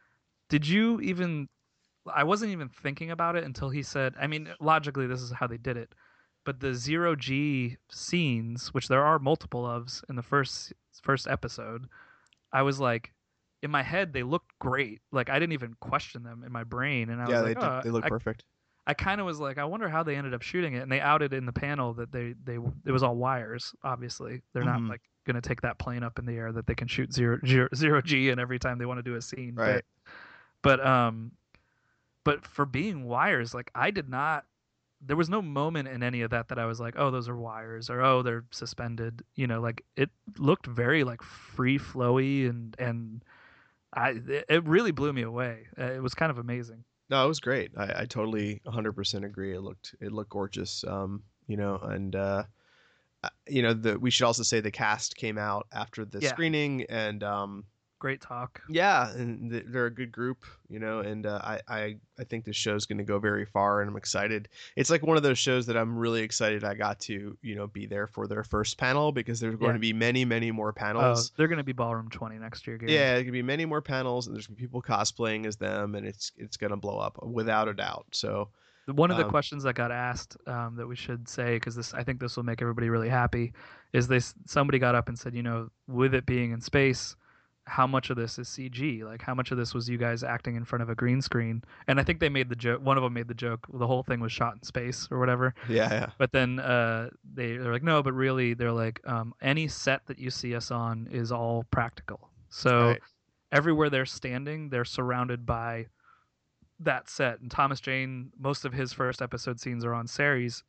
Did you even I wasn't even thinking about it until he said, I mean, logically this is how they did it, but the zero G scenes, which there are multiple of in the first first episode, I was like, in my head they looked great. Like, I didn't even question them in my brain, and I Yeah, was they like, do, oh, they look I, perfect. I kind of was like, I wonder how they ended up shooting it, and they outed in the panel that they they it was all wires. Obviously, they're Mhm. not like going to take that plane up in the air that they can shoot zero, zero, zero G and every time they want to do a scene. Right. But, but um, but for being wires, like, I did not. There was no moment in any of that that I was like, oh, those are wires, or oh, they're suspended. You know, like, it looked very like free flowy, and and I it really blew me away. Uh, It was kind of amazing. No, it was great. I, I totally one hundred percent agree. It looked it looked gorgeous. Um, you know, and uh, uh, you know, the we should also say the cast came out after the Yeah. screening, and um, Great talk. yeah, and th- they're a good group, you know, and uh, I, I I think this show's going to go very far, and I'm excited. It's like one of those shows that I'm really excited I got to, you know, be there for their first panel, because there's going Yeah. to be many, many more Oh, panels. they're going to be Ballroom twenty next year, Gary. Yeah, there's gonna be many more panels, and there's gonna be people cosplaying as them, and it's it's gonna blow up without a doubt. So One of the Um, questions that got asked, um, that we should say, because this, I think this will make everybody really happy, is this: somebody got up and said, you know, with it being in space, how much of this is C G? Like, how much of this was you guys acting in front of a green screen? And I think they made the joke. One of them made the joke. The whole thing was shot in space or whatever. yeah, yeah, But then uh, they they're like, no, but really, they're like, um, any set that you see us on is all practical. So Right. everywhere they're standing, they're surrounded by that set. And Thomas Jane, most of his first episode scenes are on Ceres,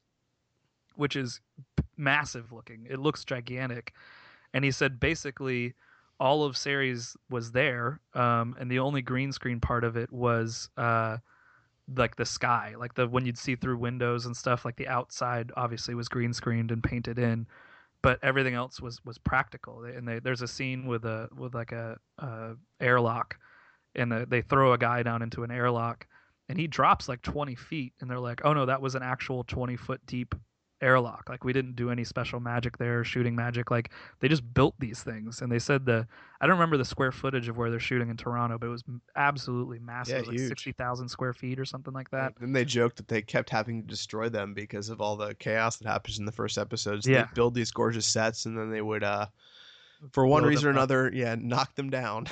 which is p- massive looking. It looks gigantic. And he said basically all of Ceres was there, um, and the only green screen part of it was uh, like the sky, like the when you'd see through windows and stuff. Like, the outside obviously was green screened and painted in, but everything else was was practical. They- And they, there's a scene with a with like a, a airlock, and the, they throw a guy down into an airlock, and he drops like twenty feet, and they're like, oh no, that was an actual twenty foot deep airlock. Like, we didn't do any special magic there, shooting magic. Like, they just built these things. And they said the I don't remember the square footage of where they're shooting in Toronto, but it was absolutely massive. Yeah, It was like huge. sixty thousand square feet or something like that. Then they joked that they kept having to destroy them because of all the chaos that happens in the first episodes. Yeah. They build these gorgeous sets, and then they would, uh, for one Blow reason or them up. another, yeah, knock them down.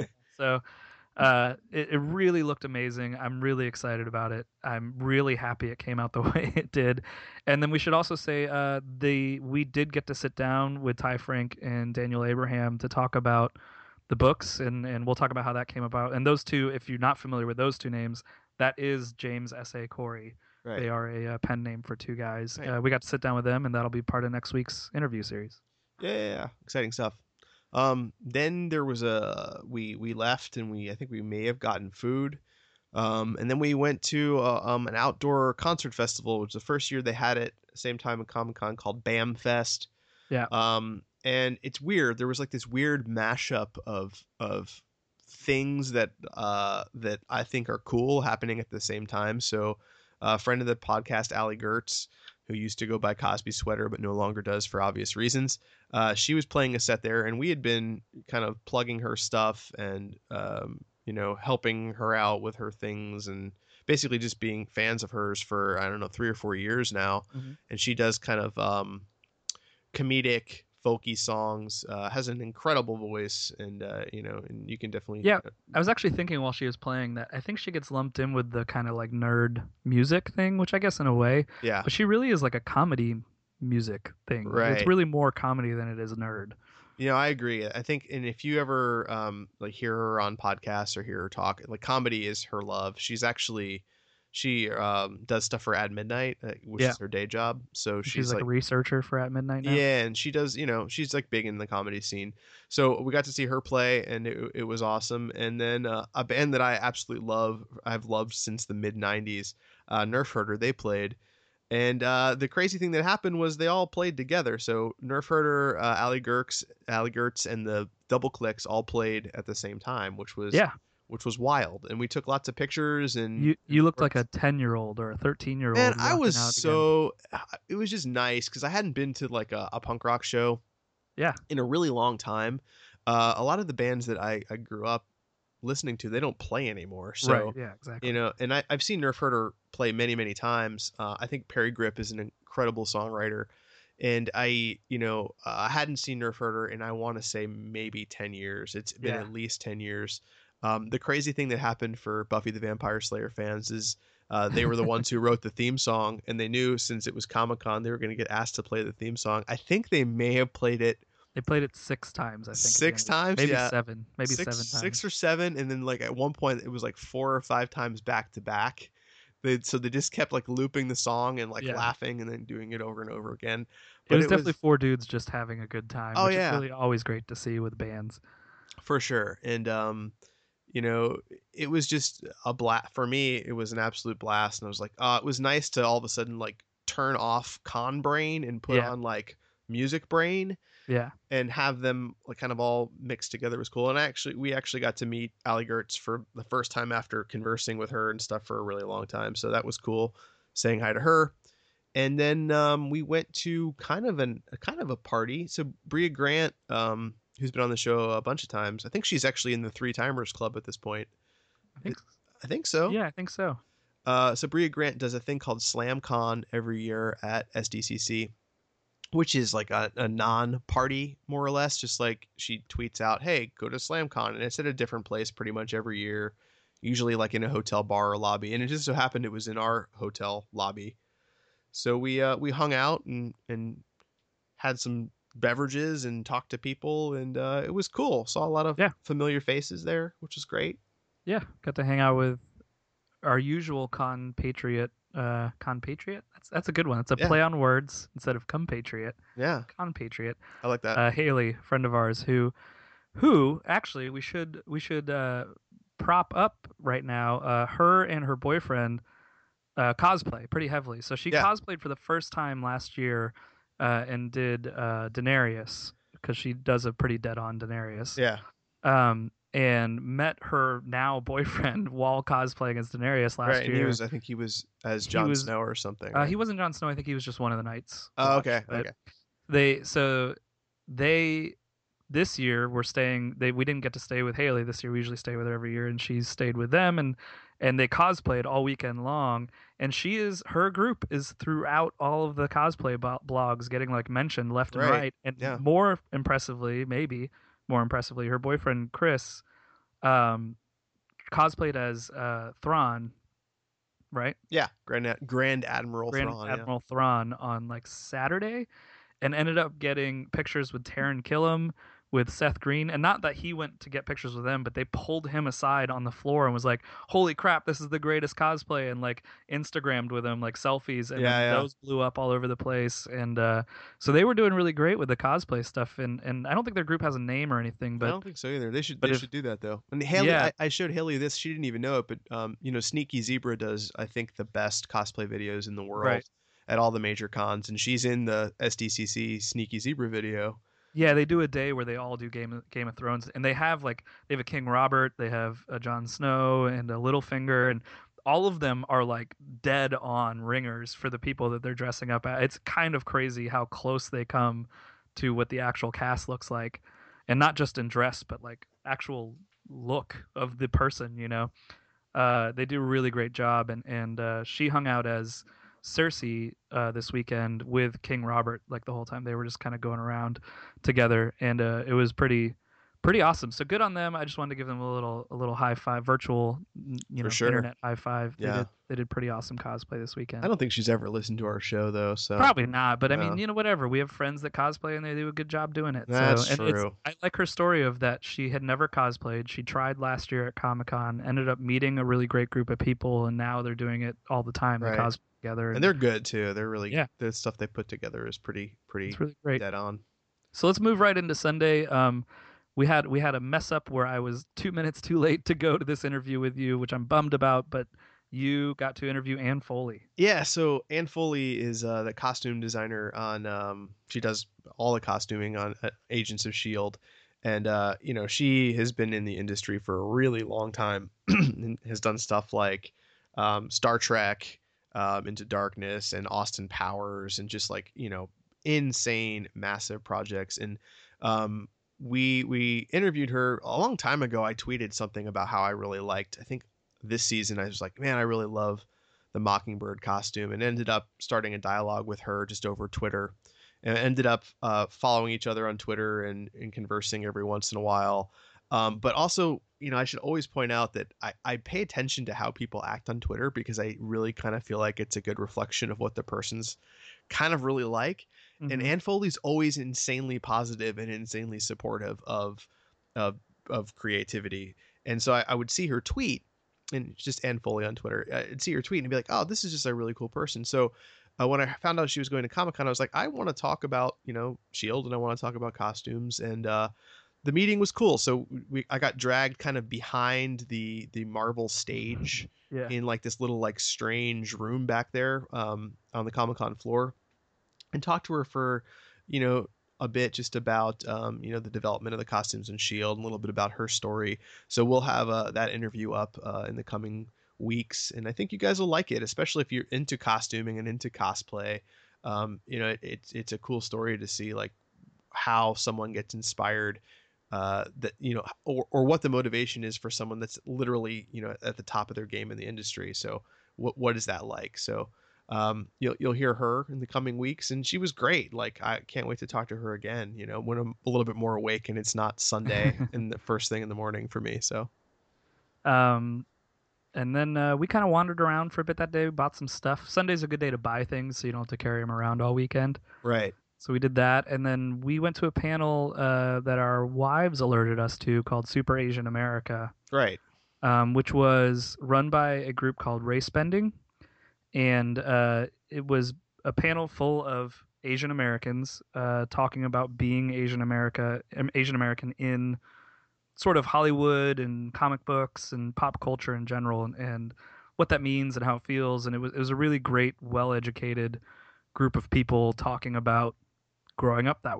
So uh, it, it really looked amazing. I'm really excited about it. I'm really happy it came out the way it did. And then we should also say uh, the we did get to sit down with Ty Frank and Daniel Abraham to talk about the books, and, and we'll talk about how that came about. And those two, if you're not familiar with those two names, that is James S A. Corey. Right. They are a, uh pen name for two guys. Right. Uh, we got to sit down with them, and that'll be part of next week's interview series. Yeah, yeah, yeah. Exciting stuff. Um, then there was a we we left, and we I think we may have gotten food. Um, and then we went to uh, um, an outdoor concert festival, which was the first year they had it, same time at Comic Con, called Bam Fest. Yeah. Um, and it's weird. There was like this weird mashup of of things that uh that I think are cool happening at the same time. So, a friend of the podcast, Allie Gertz, who used to go by Cosby Sweater but no longer does for obvious reasons. Uh, she was playing a set there, and we had been kind of plugging her stuff and, um, you know, helping her out with her things and basically just being fans of hers for, I don't know, three or four years now. Mm-hmm. And she does kind of um, comedic, folky songs, uh, has an incredible voice, and, uh, you know, and you can definitely... Yeah, I was actually thinking while she was playing that I think she gets lumped in with the kind of like nerd music thing, which I guess in a way, Yeah. but she really is like a comedy music thing. Right. It's really more comedy than it is nerd. You know, I agree. I think, and if you ever um like hear her on podcasts or hear her talk, like comedy is her love. She's actually she um does stuff for At Midnight, uh, which Yeah. is her day job. So She's, she's, like, like, a researcher for At Midnight now. yeah, and she does, you know, she's like big in the comedy scene. So we got to see her play, and it, it was awesome. And then uh, a band that I absolutely love, I've loved since the mid nineties, uh, Nerf Herder, they played. And uh, the crazy thing that happened was they all played together. So Nerf Herder, uh, Ali Gertz, Ali Gertz, and the Double Clicks all played at the same time, which was Yeah. which was wild. And we took lots of pictures. And You you looked like a ten year old or a thirteen year old. man, I was so it was just nice because I hadn't been to like a, a punk rock show, Yeah. in a really long time. Uh, a lot of the bands that I, I grew up listening to, they don't play anymore. So right. Yeah, exactly. you know, and I, I've seen Nerf Herder play many, many times. Uh, I think Perry Grip is an incredible songwriter. And I, you know, uh, I hadn't seen Nerf Herder in, I want to say, maybe ten years. It's been Yeah. at least ten years. Um, the crazy thing that happened for Buffy the Vampire Slayer fans is uh, they were the ones who wrote the theme song. And they knew since it was Comic-Con, they were going to get asked to play the theme song. I think they may have played it They played it six times, I think. Six again. times? Maybe Yeah. seven. Maybe six, seven times. six or seven, and then like at one point it was like four or five times back to back. They so they just kept like looping the song and like Yeah. laughing and then doing it over and over again. It But was definitely four dudes just having a good time. Oh, which yeah. is really always great to see with bands. for sure. And um, you know, it was just a blast for me. It was an absolute blast, and I was like, oh, it was nice to all of a sudden like turn off con brain and put Yeah. on like music brain. Yeah. And have them like kind of all mixed together was cool. And I actually, we actually got to meet Ali Gertz for the first time after conversing with her and stuff for a really long time. So that was cool, saying hi to her. And then um, we went to kind of an a kind of a party. So Bria Grant, um, who's been on the show a bunch of times, I think she's actually in the Three Timers Club at this point. I think I think so. Yeah, I think so. Uh, so Bria Grant does a thing called SlamCon every year at S D C C, which is like a, a non-party, more or less. Just like she tweets out, hey, go to SlamCon. And it's at a different place pretty much every year, usually like in a hotel bar or lobby. And it just so happened it was in our hotel lobby. So we uh, we hung out and, and had some beverages and talked to people. And uh, it was cool. Saw a lot of Yeah. familiar faces there, which was great. Yeah, got to hang out with our usual compatriot. Uh, compatriot? That's that's a good one. It's a Yeah. play on words instead of compatriot. Yeah, Compatriot. I like that. Uh, Haley, friend of ours, who, who actually we should we should uh, prop up right now. Uh, her and her boyfriend uh, cosplay pretty heavily. So she Yeah. cosplayed for the first time last year uh, and did uh, Daenerys because she does a pretty dead on Daenerys. yeah. Um, and met her now boyfriend while cosplaying as Daenerys last right, year. and he was, I think he was as He Jon was- Snow or something. Uh, right? he wasn't Jon Snow. I think he was just one of the knights. Oh, watch, okay, but okay. They so they this year were staying. They we didn't get to stay with Haley this year. We usually stay with her every year, and she's stayed with them, and and they cosplayed all weekend long. And she is her group is throughout all of the cosplay bo- blogs, getting like mentioned left and Right, right. And yeah. more impressively, maybe more impressively, her boyfriend Chris, um, cosplayed as uh, Thrawn, right? Yeah, Grand Ad- Grand Admiral Grand Thrawn. yeah. Admiral Thrawn on like Saturday, and ended up getting pictures with Taron Killam, with Seth Green, and not that he went to get pictures with them, but they pulled him aside on the floor and was like, "Holy crap, this is the greatest cosplay!" and like Instagrammed with him like selfies, and Yeah, then yeah. those blew up all over the place. And uh, so they were doing really great with the cosplay stuff. And and I don't think their group has a name or anything, I but don't think so either. They should but they if- should do that though. And Haley, Yeah. I, I showed Haley this. She didn't even know it, but um, you know, Sneaky Zebra does I think the best cosplay videos in the world Right. at all the major cons, and she's in the S D C C Sneaky Zebra video. yeah, they do a day where they all do Game of, Game of Thrones, and they have like they have a King Robert, they have a Jon Snow, and a Littlefinger, and all of them are like dead on ringers for the people that they're dressing up at. It's kind of crazy how close they come to what the actual cast looks like, and not just in dress, but like actual look of the person. You know, uh, they do a really great job, and and uh, she hung out as Cersei uh, this weekend with King Robert like the whole time. They were just kind of going around together, and uh, it was pretty pretty awesome. So good on them. I just wanted to give them a little a little high five, virtual n- you For know sure. internet high five. They Yeah. did they did pretty awesome cosplay this weekend. I don't think she's ever listened to our show though, so Probably not, but I No. mean, you know, whatever. We have friends that cosplay and they do a good job doing it. That's so, and it's- true. I like her story of that she had never cosplayed. She tried last year at Comic Con, ended up meeting a really great group of people, and now they're doing it all the time. They Right. cosplay together, and they're good too. They're really Yeah. the stuff they put together is pretty pretty it's really great. dead on. So let's move right into Sunday. Um, we had we had a mess up where I was two minutes too late to go to this interview with you, which I'm bummed about. But you got to interview Anne Foley. Yeah, so Anne Foley is uh, the costume designer on. Um, she does all the costuming on uh, Agents of Shield, and uh, you know she has been in the industry for a really long time, and has done stuff like um, Star Trek, um, Into Darkness, and Austin Powers, and just like you know insane, massive projects. And um, we we interviewed her a long time ago. I tweeted something about how I really liked. I think this season I was like, man, I really love the Mockingbird costume, and ended up starting a dialogue with her just over Twitter, and ended up uh, following each other on Twitter and, and conversing every once in a while. Um, but also, you know, I should always point out that I, I pay attention to how people act on Twitter, because I really kind of feel like it's a good reflection of what the person's kind of really like. And Mhm. Anne Foley's always insanely positive and insanely supportive of of of creativity. And so I, I would see her tweet, and it's just Anne Foley on Twitter. I'd see her tweet and be like, "Oh, this is just a really cool person." So uh, when I found out she was going to Comic-Con, I was like, I want to talk about you know Shield, and I want to talk about costumes. And uh, the meeting was cool. So we I got dragged kind of behind the the Marvel stage Yeah. in like this little like strange room back there um, on the Comic-Con floor, and talked to her for, you know, a bit just about, um, you know, the development of the costumes and Shield, and a little bit about her story. So we'll have uh, that interview up uh, in the coming weeks, and I think you guys will like it, especially if you're into costuming and into cosplay. Um, you know, it, it's it's a cool story to see like how someone gets inspired, uh, that you know, or or what the motivation is for someone that's literally you know at the top of their game in the industry. So what what is that like? So. Um, you'll you'll hear her in the coming weeks, and she was great. Like I can't wait to talk to her again. You know, when I'm a little bit more awake and it's not Sunday in the first thing in the morning for me. So Um, and then uh, we kind of wandered around for a bit that day. We bought some stuff. Sunday's a good day to buy things, so you don't have to carry them around all weekend. right, So we did that, and then we went to a panel uh, that our wives alerted us to called Super Asian America, right, um, which was run by a group called Race Bending, and uh, it was a panel full of Asian Americans uh, talking about being Asian America, um, Asian American in sort of Hollywood and comic books and pop culture in general, and, and what that means and how it feels. And it was it was a really great, well-educated group of people talking about growing up that way.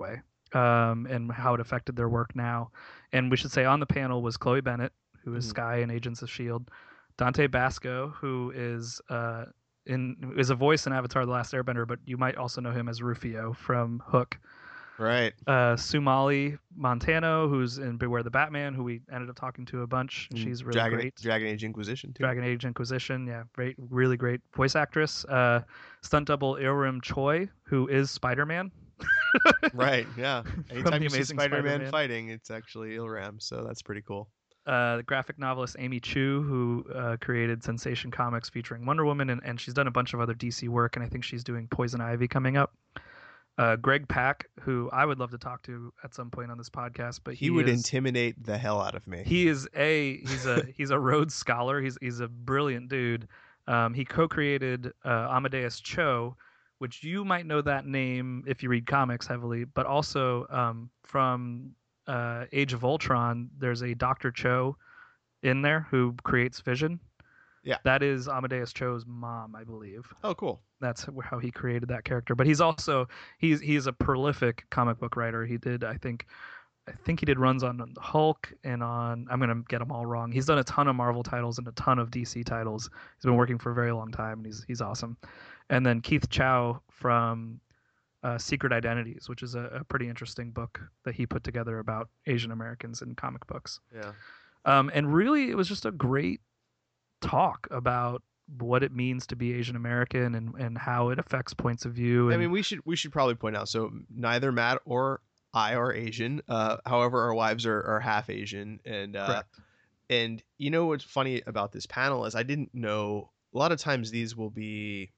um, and how it affected their work now. And we should say on the panel was Chloe Bennett, who is Mhm. Skye in Agents of S H I E L D, Dante Basco, who is uh, in is a voice in Avatar: The Last Airbender, but you might also know him as Rufio from Hook. Right. Uh, Sumali Montano, who's in Beware the Batman, who we ended up talking to a bunch. Mm, She's really Dragon, great. Dragon Age Inquisition too. Dragon Age Inquisition, yeah, great, really great voice actress. Uh, stunt double Ilrim Choi, who is Spider-Man. Right. Yeah. Anytime the you see Amazing Spider-Man, Spider-Man. fighting, it's actually Ilram, so that's pretty cool. Uh, the graphic novelist Amy Chu, who uh, created Sensation Comics featuring Wonder Woman, and, and she's done a bunch of other D C work, and I think she's doing Poison Ivy coming up. Uh, Greg Pak, who I would love to talk to at some point on this podcast, but He, he, would is, intimidate the hell out of me. He is a he's a he's a Rhodes Scholar. He's he's a brilliant dude. Um, he co-created uh, Amadeus Cho, which you might know that name if you read comics heavily, but also um, from uh, Age of Ultron, there's a Doctor Cho in there who creates Vision. Yeah. That is Amadeus Cho's mom, I believe. Oh, cool. That's how he created that character. But he's also he's he's a prolific comic book writer. He did I think I think he did runs on Hulk and on I'm gonna get them all wrong. He's done a ton of Marvel titles and a ton of D C titles. He's been working for a very long time and he's he's awesome. And then Keith Chow from uh, Secret Identities, which is a, a pretty interesting book that he put together about Asian Americans in comic books. Yeah. Um, and really, it was just a great talk about what it means to be Asian American and, and how it affects points of view. And, I mean, we should we should probably point out. So neither Matt or I are Asian. Uh, however, our wives are, are half Asian, and uh, Correct. and you know what's funny about this panel is I didn't know. A lot of times these will be.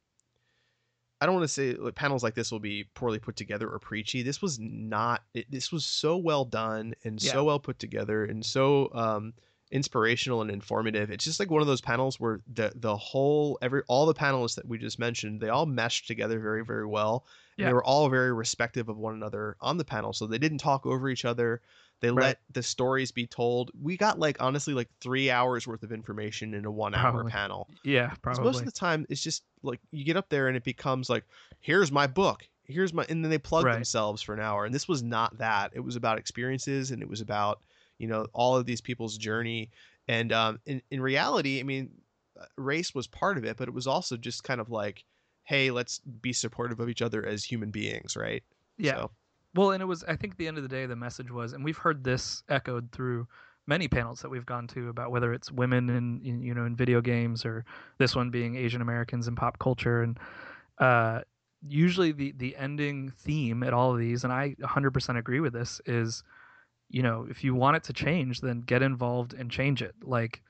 I don't want to say like, panels like this will be poorly put together or preachy. This was not. It, this was so well done and Yeah. so well put together and so um, inspirational and informative. It's just like one of those panels where the the whole every all the panelists that we just mentioned, they all meshed together very very well. And Yeah. they were all very respective of one another on the panel, so they didn't talk over each other. They Right. let the stories be told. We got like honestly like three hours worth of information in a one hour Probably. panel. Yeah, 'Cause probably. most of the time it's just like you get up there and it becomes like, here's my book, here's my, and then they plug Right. themselves for an hour. And this was not that. It was about experiences and it was about, you know, all of these people's journey. And um, in, in reality, I mean, uh, race was part of it, but it was also just kind of like, hey, let's be supportive of each other as human beings, right? Yeah. So, Well, and it was, I think, at the end of the day, the message was, and we've heard this echoed through many panels that we've gone to about whether it's women in, in you know, in video games or this one being Asian Americans in pop culture. And uh, usually the, the ending theme at all of these, and I one hundred percent agree with this, is, you know, if you want it to change, then get involved and change it. Like,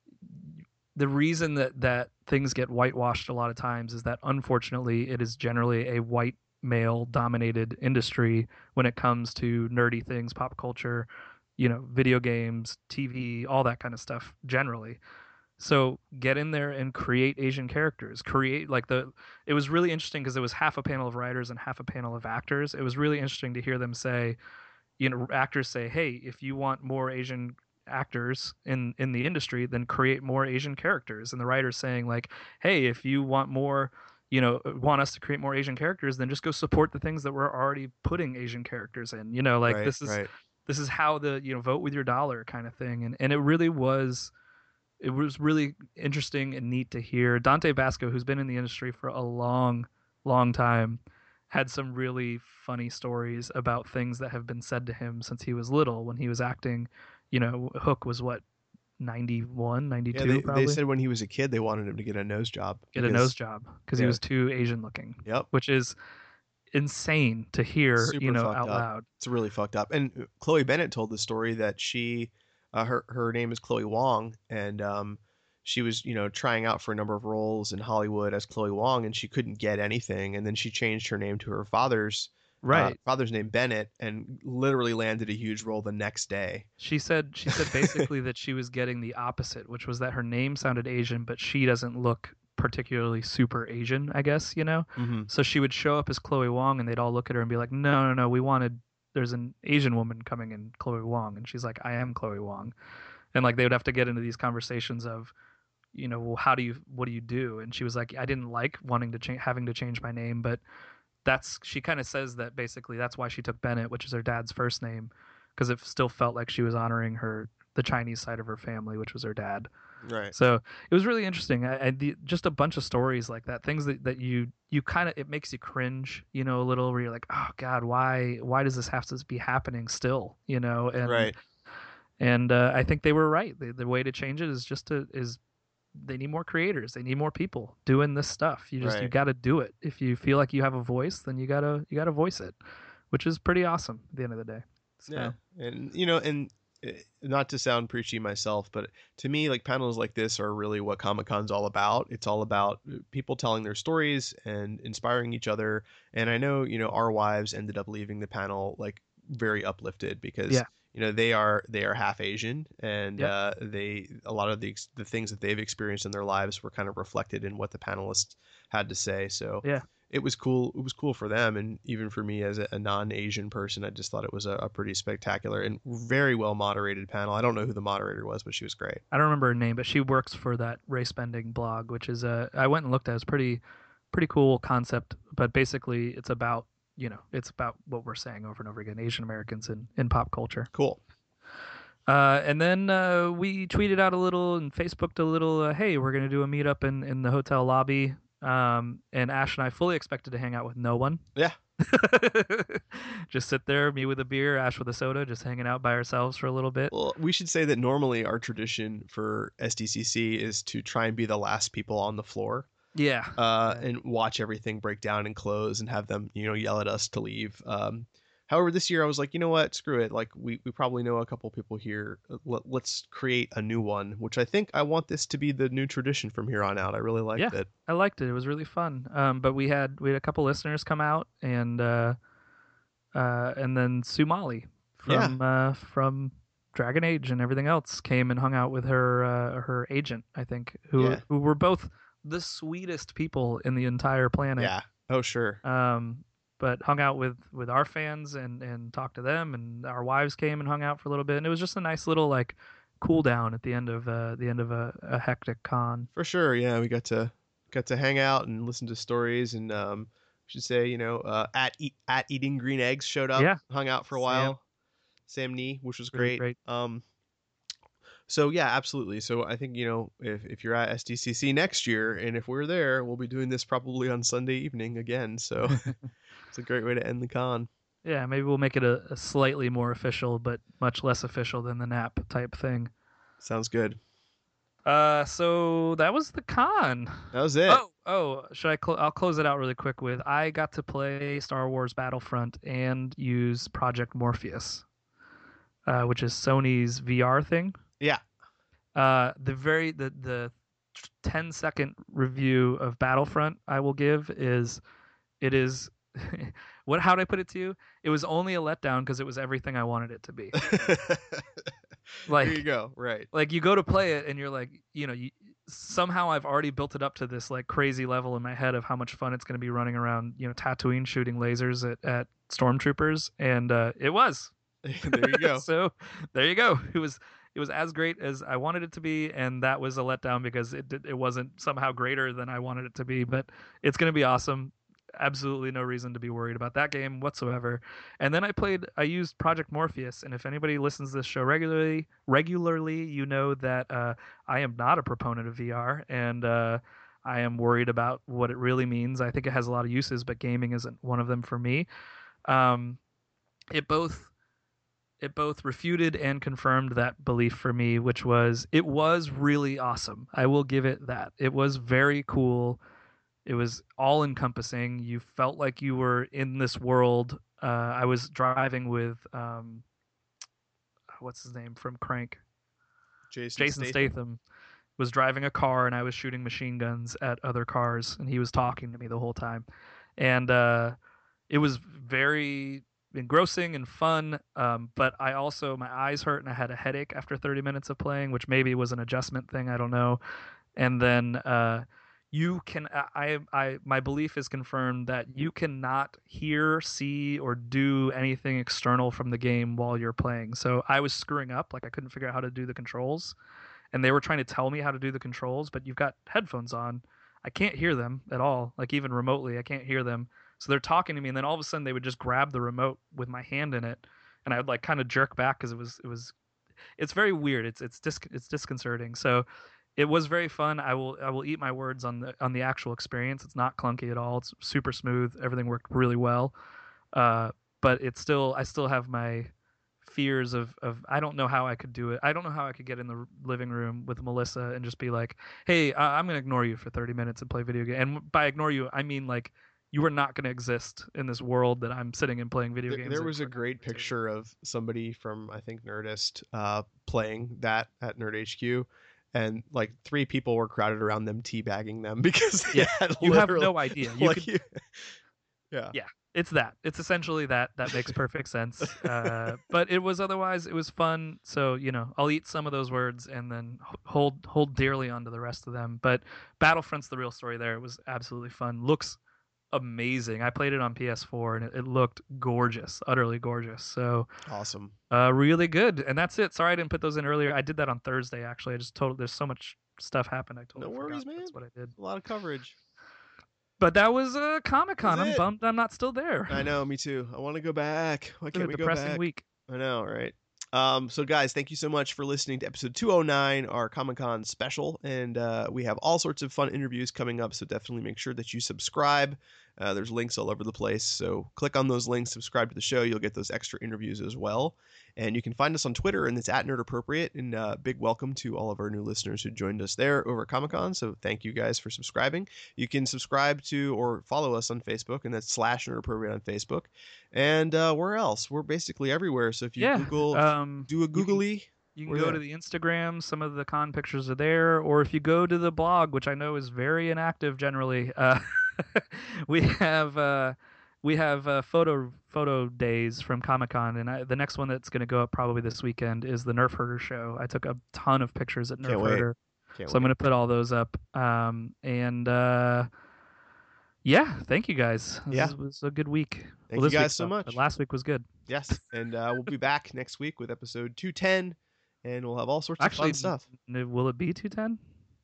the reason that, that things get whitewashed a lot of times is that, unfortunately, it is generally a white male dominated industry when it comes to nerdy things, pop culture, you know, video games, T V, all that kind of stuff generally. So get in there and create Asian characters. Create like the. It was really interesting because it was half a panel of writers and half a panel of actors. It was really interesting to hear them say, you know, actors say, "Hey, if you want more Asian actors in in the industry, then create more Asian characters." And the writers saying like, "Hey, if you want more." you know, want us to create more Asian characters, then just go support the things that we're already putting Asian characters in. You know, like right, this is right. this is how the, you know, vote with your dollar kind of thing. And and it really was it was really interesting and neat to hear. Dante Basco, who's been in the industry for a long, long time, had some really funny stories about things that have been said to him since he was little when he was acting. You know, Hook was what, ninety-one, ninety-two, Yeah, they, probably? they said when he was a kid they wanted him to get a nose job. Get a because- nose job because he yeah. was too Asian looking. Yep. Which is insane to hear, Super you know, fucked out up. loud. It's really fucked up. And uh, Chloe Bennett told the story that she, uh, her her name is Chloe Wong, and um, she was you know trying out for a number of roles in Hollywood as Chloe Wong, and she couldn't get anything, and then she changed her name to her father's uh, Right. father's name Bennett, and literally landed a huge role the next day. She said she said basically that she was getting the opposite, which was that her name sounded Asian, but she doesn't look particularly super Asian, I guess, you know? Mm-hmm. So she would show up as Chloe Wong and they'd all look at her and be like, no, no, no, we wanted, there's an Asian woman coming in, Chloe Wong. And she's like, I am Chloe Wong. And like they would have to get into these conversations of, you know, well, how do you, what do you do? And she was like, I didn't like wanting to change, having to change my name, but that's she kind of says that basically that's why she took Bennett, which is her dad's first name, because it still felt like she was honoring her the Chinese side of her family, which was her dad. Right. So it was really interesting. I, I the, just a bunch of stories like that, things that, that you you kind of it makes you cringe, you know, a little. Where you're like, oh God, why why does this have to be happening still, you know? And Right. and uh, I think they were right. The, the way to change it is just to is they need more creators. They need more people doing this stuff. You just you Right. got to do it. If you feel like you have a voice, then you gotta you gotta voice it, which is pretty awesome at the end of the day. So, Yeah, and you know, and uh, not to sound preachy myself, but to me, like panels like this are really what Comic-Con's all about. It's all about people telling their stories and inspiring each other. And I know, you know, our wives ended up leaving the panel like very uplifted because Yeah. you know they are they are half Asian, and Yep. uh, they a lot of the ex- the things that they've experienced in their lives were kind of reflected in what the panelists had to say. So Yeah. it was cool. It was cool for them, and even for me as a, a non-Asian person, I just thought it was a, a pretty spectacular and very well moderated panel. I don't know who the moderator was, but she was great. I don't remember her name, but she works for that race bending blog, which is a I went and looked at. It's pretty pretty cool concept, but basically it's about you know it's about what we're saying over and over again, Asian Americans in in pop culture. Cool. Uh, and then uh, we tweeted out a little and Facebooked a little. Uh, hey, we're gonna do a meetup in in the hotel lobby. Um, and Ash and I fully expected to hang out with no one. Yeah. Just sit there, me with a beer, Ash with a soda, just hanging out by ourselves for a little bit. Well, we should say that normally our tradition for S D C C is to try and be the last people on the floor. Yeah. Uh, Yeah. and watch everything break down and close and have them, you know, yell at us to leave. Um, however, this year I was like, you know what, screw it. Like we, we probably know a couple people here. Let, let's create a new one, which I think I want this to be the new tradition from here on out. I really liked Yeah. it. I liked it. It was really fun. Um, but we had we had a couple listeners come out, and uh, uh, and then Sumali from uh, from Dragon Age and everything else came and hung out with her uh, her agent, I think, who Yeah. who were both the sweetest people in the entire planet. Yeah. Oh, sure. Um, but hung out with with our fans and and talked to them, and our wives came and hung out for a little bit, and it was just a nice little like cool down at the end of uh, the end of a, a hectic con. For sure. Yeah. We got to, got to hang out and listen to stories, and, um, I should say, you know, uh, at, eat, at Eating Green Eggs showed up, Yeah. hung out for a while. Sam Nee, which was Really great. great. Um, so yeah, absolutely. So I think, you know, if, if you're at S D C C next year, and if we're there, we'll be doing this probably on Sunday evening again. So it's a great way to end the con. Yeah, maybe we'll make it a, a slightly more official, but much less official than the N A P type thing. Sounds good. Uh, so that was the con. That was it. Oh, oh, should I? Cl- I'll close it out really quick with I got to play Star Wars Battlefront and use Project Morpheus, uh, which is Sony's V R thing. Yeah. Uh, the very the the ten second review of Battlefront I will give is it is what how would I put it to you? It was only a letdown because it was everything I wanted it to be. Like there you go. Right. like you go to play it and you're like, you know, you, somehow I've already built it up to this like crazy level in my head of how much fun it's going to be running around, you know, Tatooine shooting lasers at, at stormtroopers, and uh, it was. There you go. So there you go. It was it was as great as I wanted it to be, and that was a letdown because it did, it wasn't somehow greater than I wanted it to be. But it's going to be awesome. Absolutely no reason to be worried about that game whatsoever. And then I played, I used Project Morpheus, and if anybody listens to this show regularly, regularly, you know that uh, I am not a proponent of V R, and uh, I am worried about what it really means. I think it has a lot of uses, but gaming isn't one of them for me. Um, it both it both refuted and confirmed that belief for me, which was it was really awesome. I will give it that. It was very cool. It was all encompassing. You felt like you were in this world. Uh, I was driving with um, what's his name from Crank? Jason, Jason Statham. Statham was driving a car, and I was shooting machine guns at other cars, and he was talking to me the whole time. And uh, it was very engrossing and fun, um, but I also, my eyes hurt, and I had a headache after thirty minutes of playing, which maybe was an adjustment thing, I don't know. And then uh, you can, I, I, my belief is confirmed that you cannot hear, see, or do anything external from the game while you're playing. So I was screwing up, like I couldn't figure out how to do the controls, and they were trying to tell me how to do the controls, but you've got headphones on. I can't hear them at all, like even remotely, I can't hear them. So they're talking to me, and then all of a sudden they would just grab the remote with my hand in it, and I would like kind of jerk back because it was it was it's very weird. It's it's dis- it's disconcerting. So it was very fun. I will I will eat my words on the on the actual experience. It's not clunky at all. It's super smooth. Everything worked really well. Uh, but it's still I still have my fears of of I don't know how I could do it. I don't know how I could get in the living room with Melissa and just be like, "Hey, uh, I'm gonna ignore you for thirty minutes and play video game." And by ignore you, I mean like you are not gonna exist in this world that I'm sitting and playing video There, games. there in was a for- great picture of somebody from I think Nerdist uh, playing that at Nerd H Q, and like three people were crowded around them, teabagging them because they Yeah, had you have literally- no idea. You like, could, you- yeah. Yeah. It's that. It's essentially that. That makes perfect sense. Uh, but it was otherwise it was fun. So you know, I'll eat some of those words and then h- hold hold dearly onto the rest of them. But Battlefront's the real story there. It was absolutely fun. Looks amazing. I played it on P S four and it, it looked gorgeous, utterly gorgeous. So Awesome. uh, really good. And that's it. Sorry I didn't put those in earlier. I did that on Thursday actually. I just told there's so much stuff happened. I totally No forgot worries, man. That's what I did. A lot of coverage. But that was uh, Comic Con. That's I'm it. bummed I'm not still there. I know, me too. I want to go back. Why It's been can't a we go depressing back? week. I know, right? Um, so guys, thank you so much for listening to episode two oh nine, our Comic-Con special, and uh, we have all sorts of fun interviews coming up, so definitely make sure that you subscribe. Uh, there's links all over the place, so click on those links, subscribe to the show, you'll get those extra interviews as well. And you can find us on Twitter, and it's at Nerd Appropriate, and uh, big welcome to all of our new listeners who joined us there over at Comic-Con, so thank you guys for subscribing. You can subscribe to or follow us on Facebook, and that's slash Nerd Appropriate on Facebook. And uh, where else? We're basically everywhere, so if you Yeah. Google... Um, do a you can- googly. You can We're go there. to the Instagram. Some of the con pictures are there. Or if you go to the blog, which I know is very inactive generally, uh, we have uh, we have uh, photo photo days from Comic Con, and I, the next one that's going to go up probably this weekend is the Nerf Herder show. I took a ton of pictures at Nerf Can't wait. Herder, Can't so I'm wait. going to put all those up. Um, and uh, yeah, thank you guys. This Yeah. is- was a good week. Thank well, this you guys week so sucked, much. but last week was good. Yes, and uh, we'll be back next week with episode two ten, and we'll have all sorts Actually, of fun stuff. n- will it be two ten?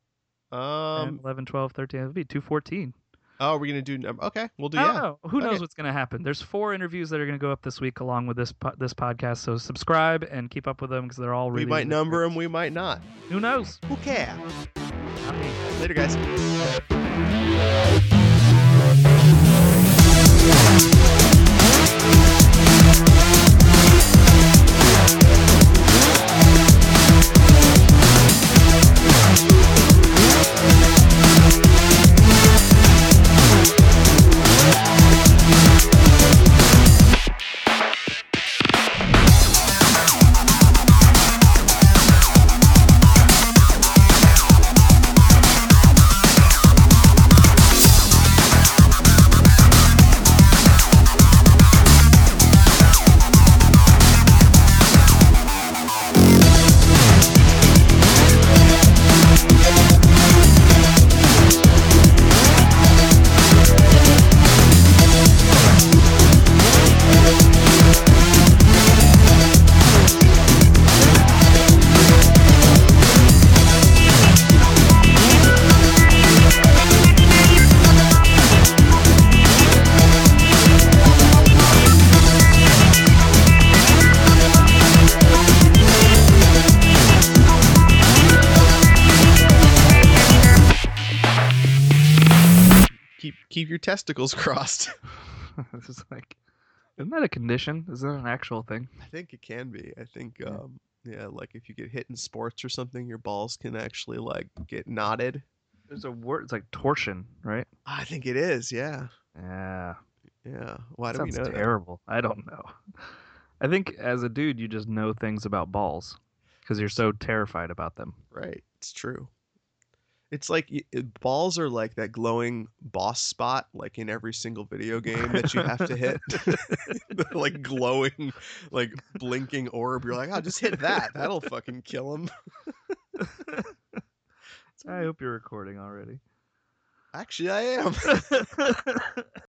Um, eleven, twelve, thirteen. It'll be two fourteen. oh, we're gonna do number. Okay, we'll do I don't yeah. know. Who knows Okay. what's going to happen? There's four interviews that are going to go up this week along with this po- this podcast. So subscribe and keep up with them because they're all really. We might really number great. them, we might not. Who knows? Who cares? Not me. Later, guys. Keep keep your testicles crossed. This is like, isn't that a condition? Is that an actual thing? I think it can be. I think Yeah. um yeah, like if you get hit in sports or something, your balls can actually like get knotted. There's a word. It's like torsion, right? I think it is. Yeah. Yeah. Yeah. Why do Sounds we know that? terrible. I don't know. I think as a dude, you just know things about balls because you're so terrified about them. Right. It's true. It's like y- it- balls are like that glowing boss spot, like in every single video game that you have to hit. The, like glowing, like blinking orb. You're like, oh, just hit that. That'll fucking kill him. I hope you're recording already. Actually, I am.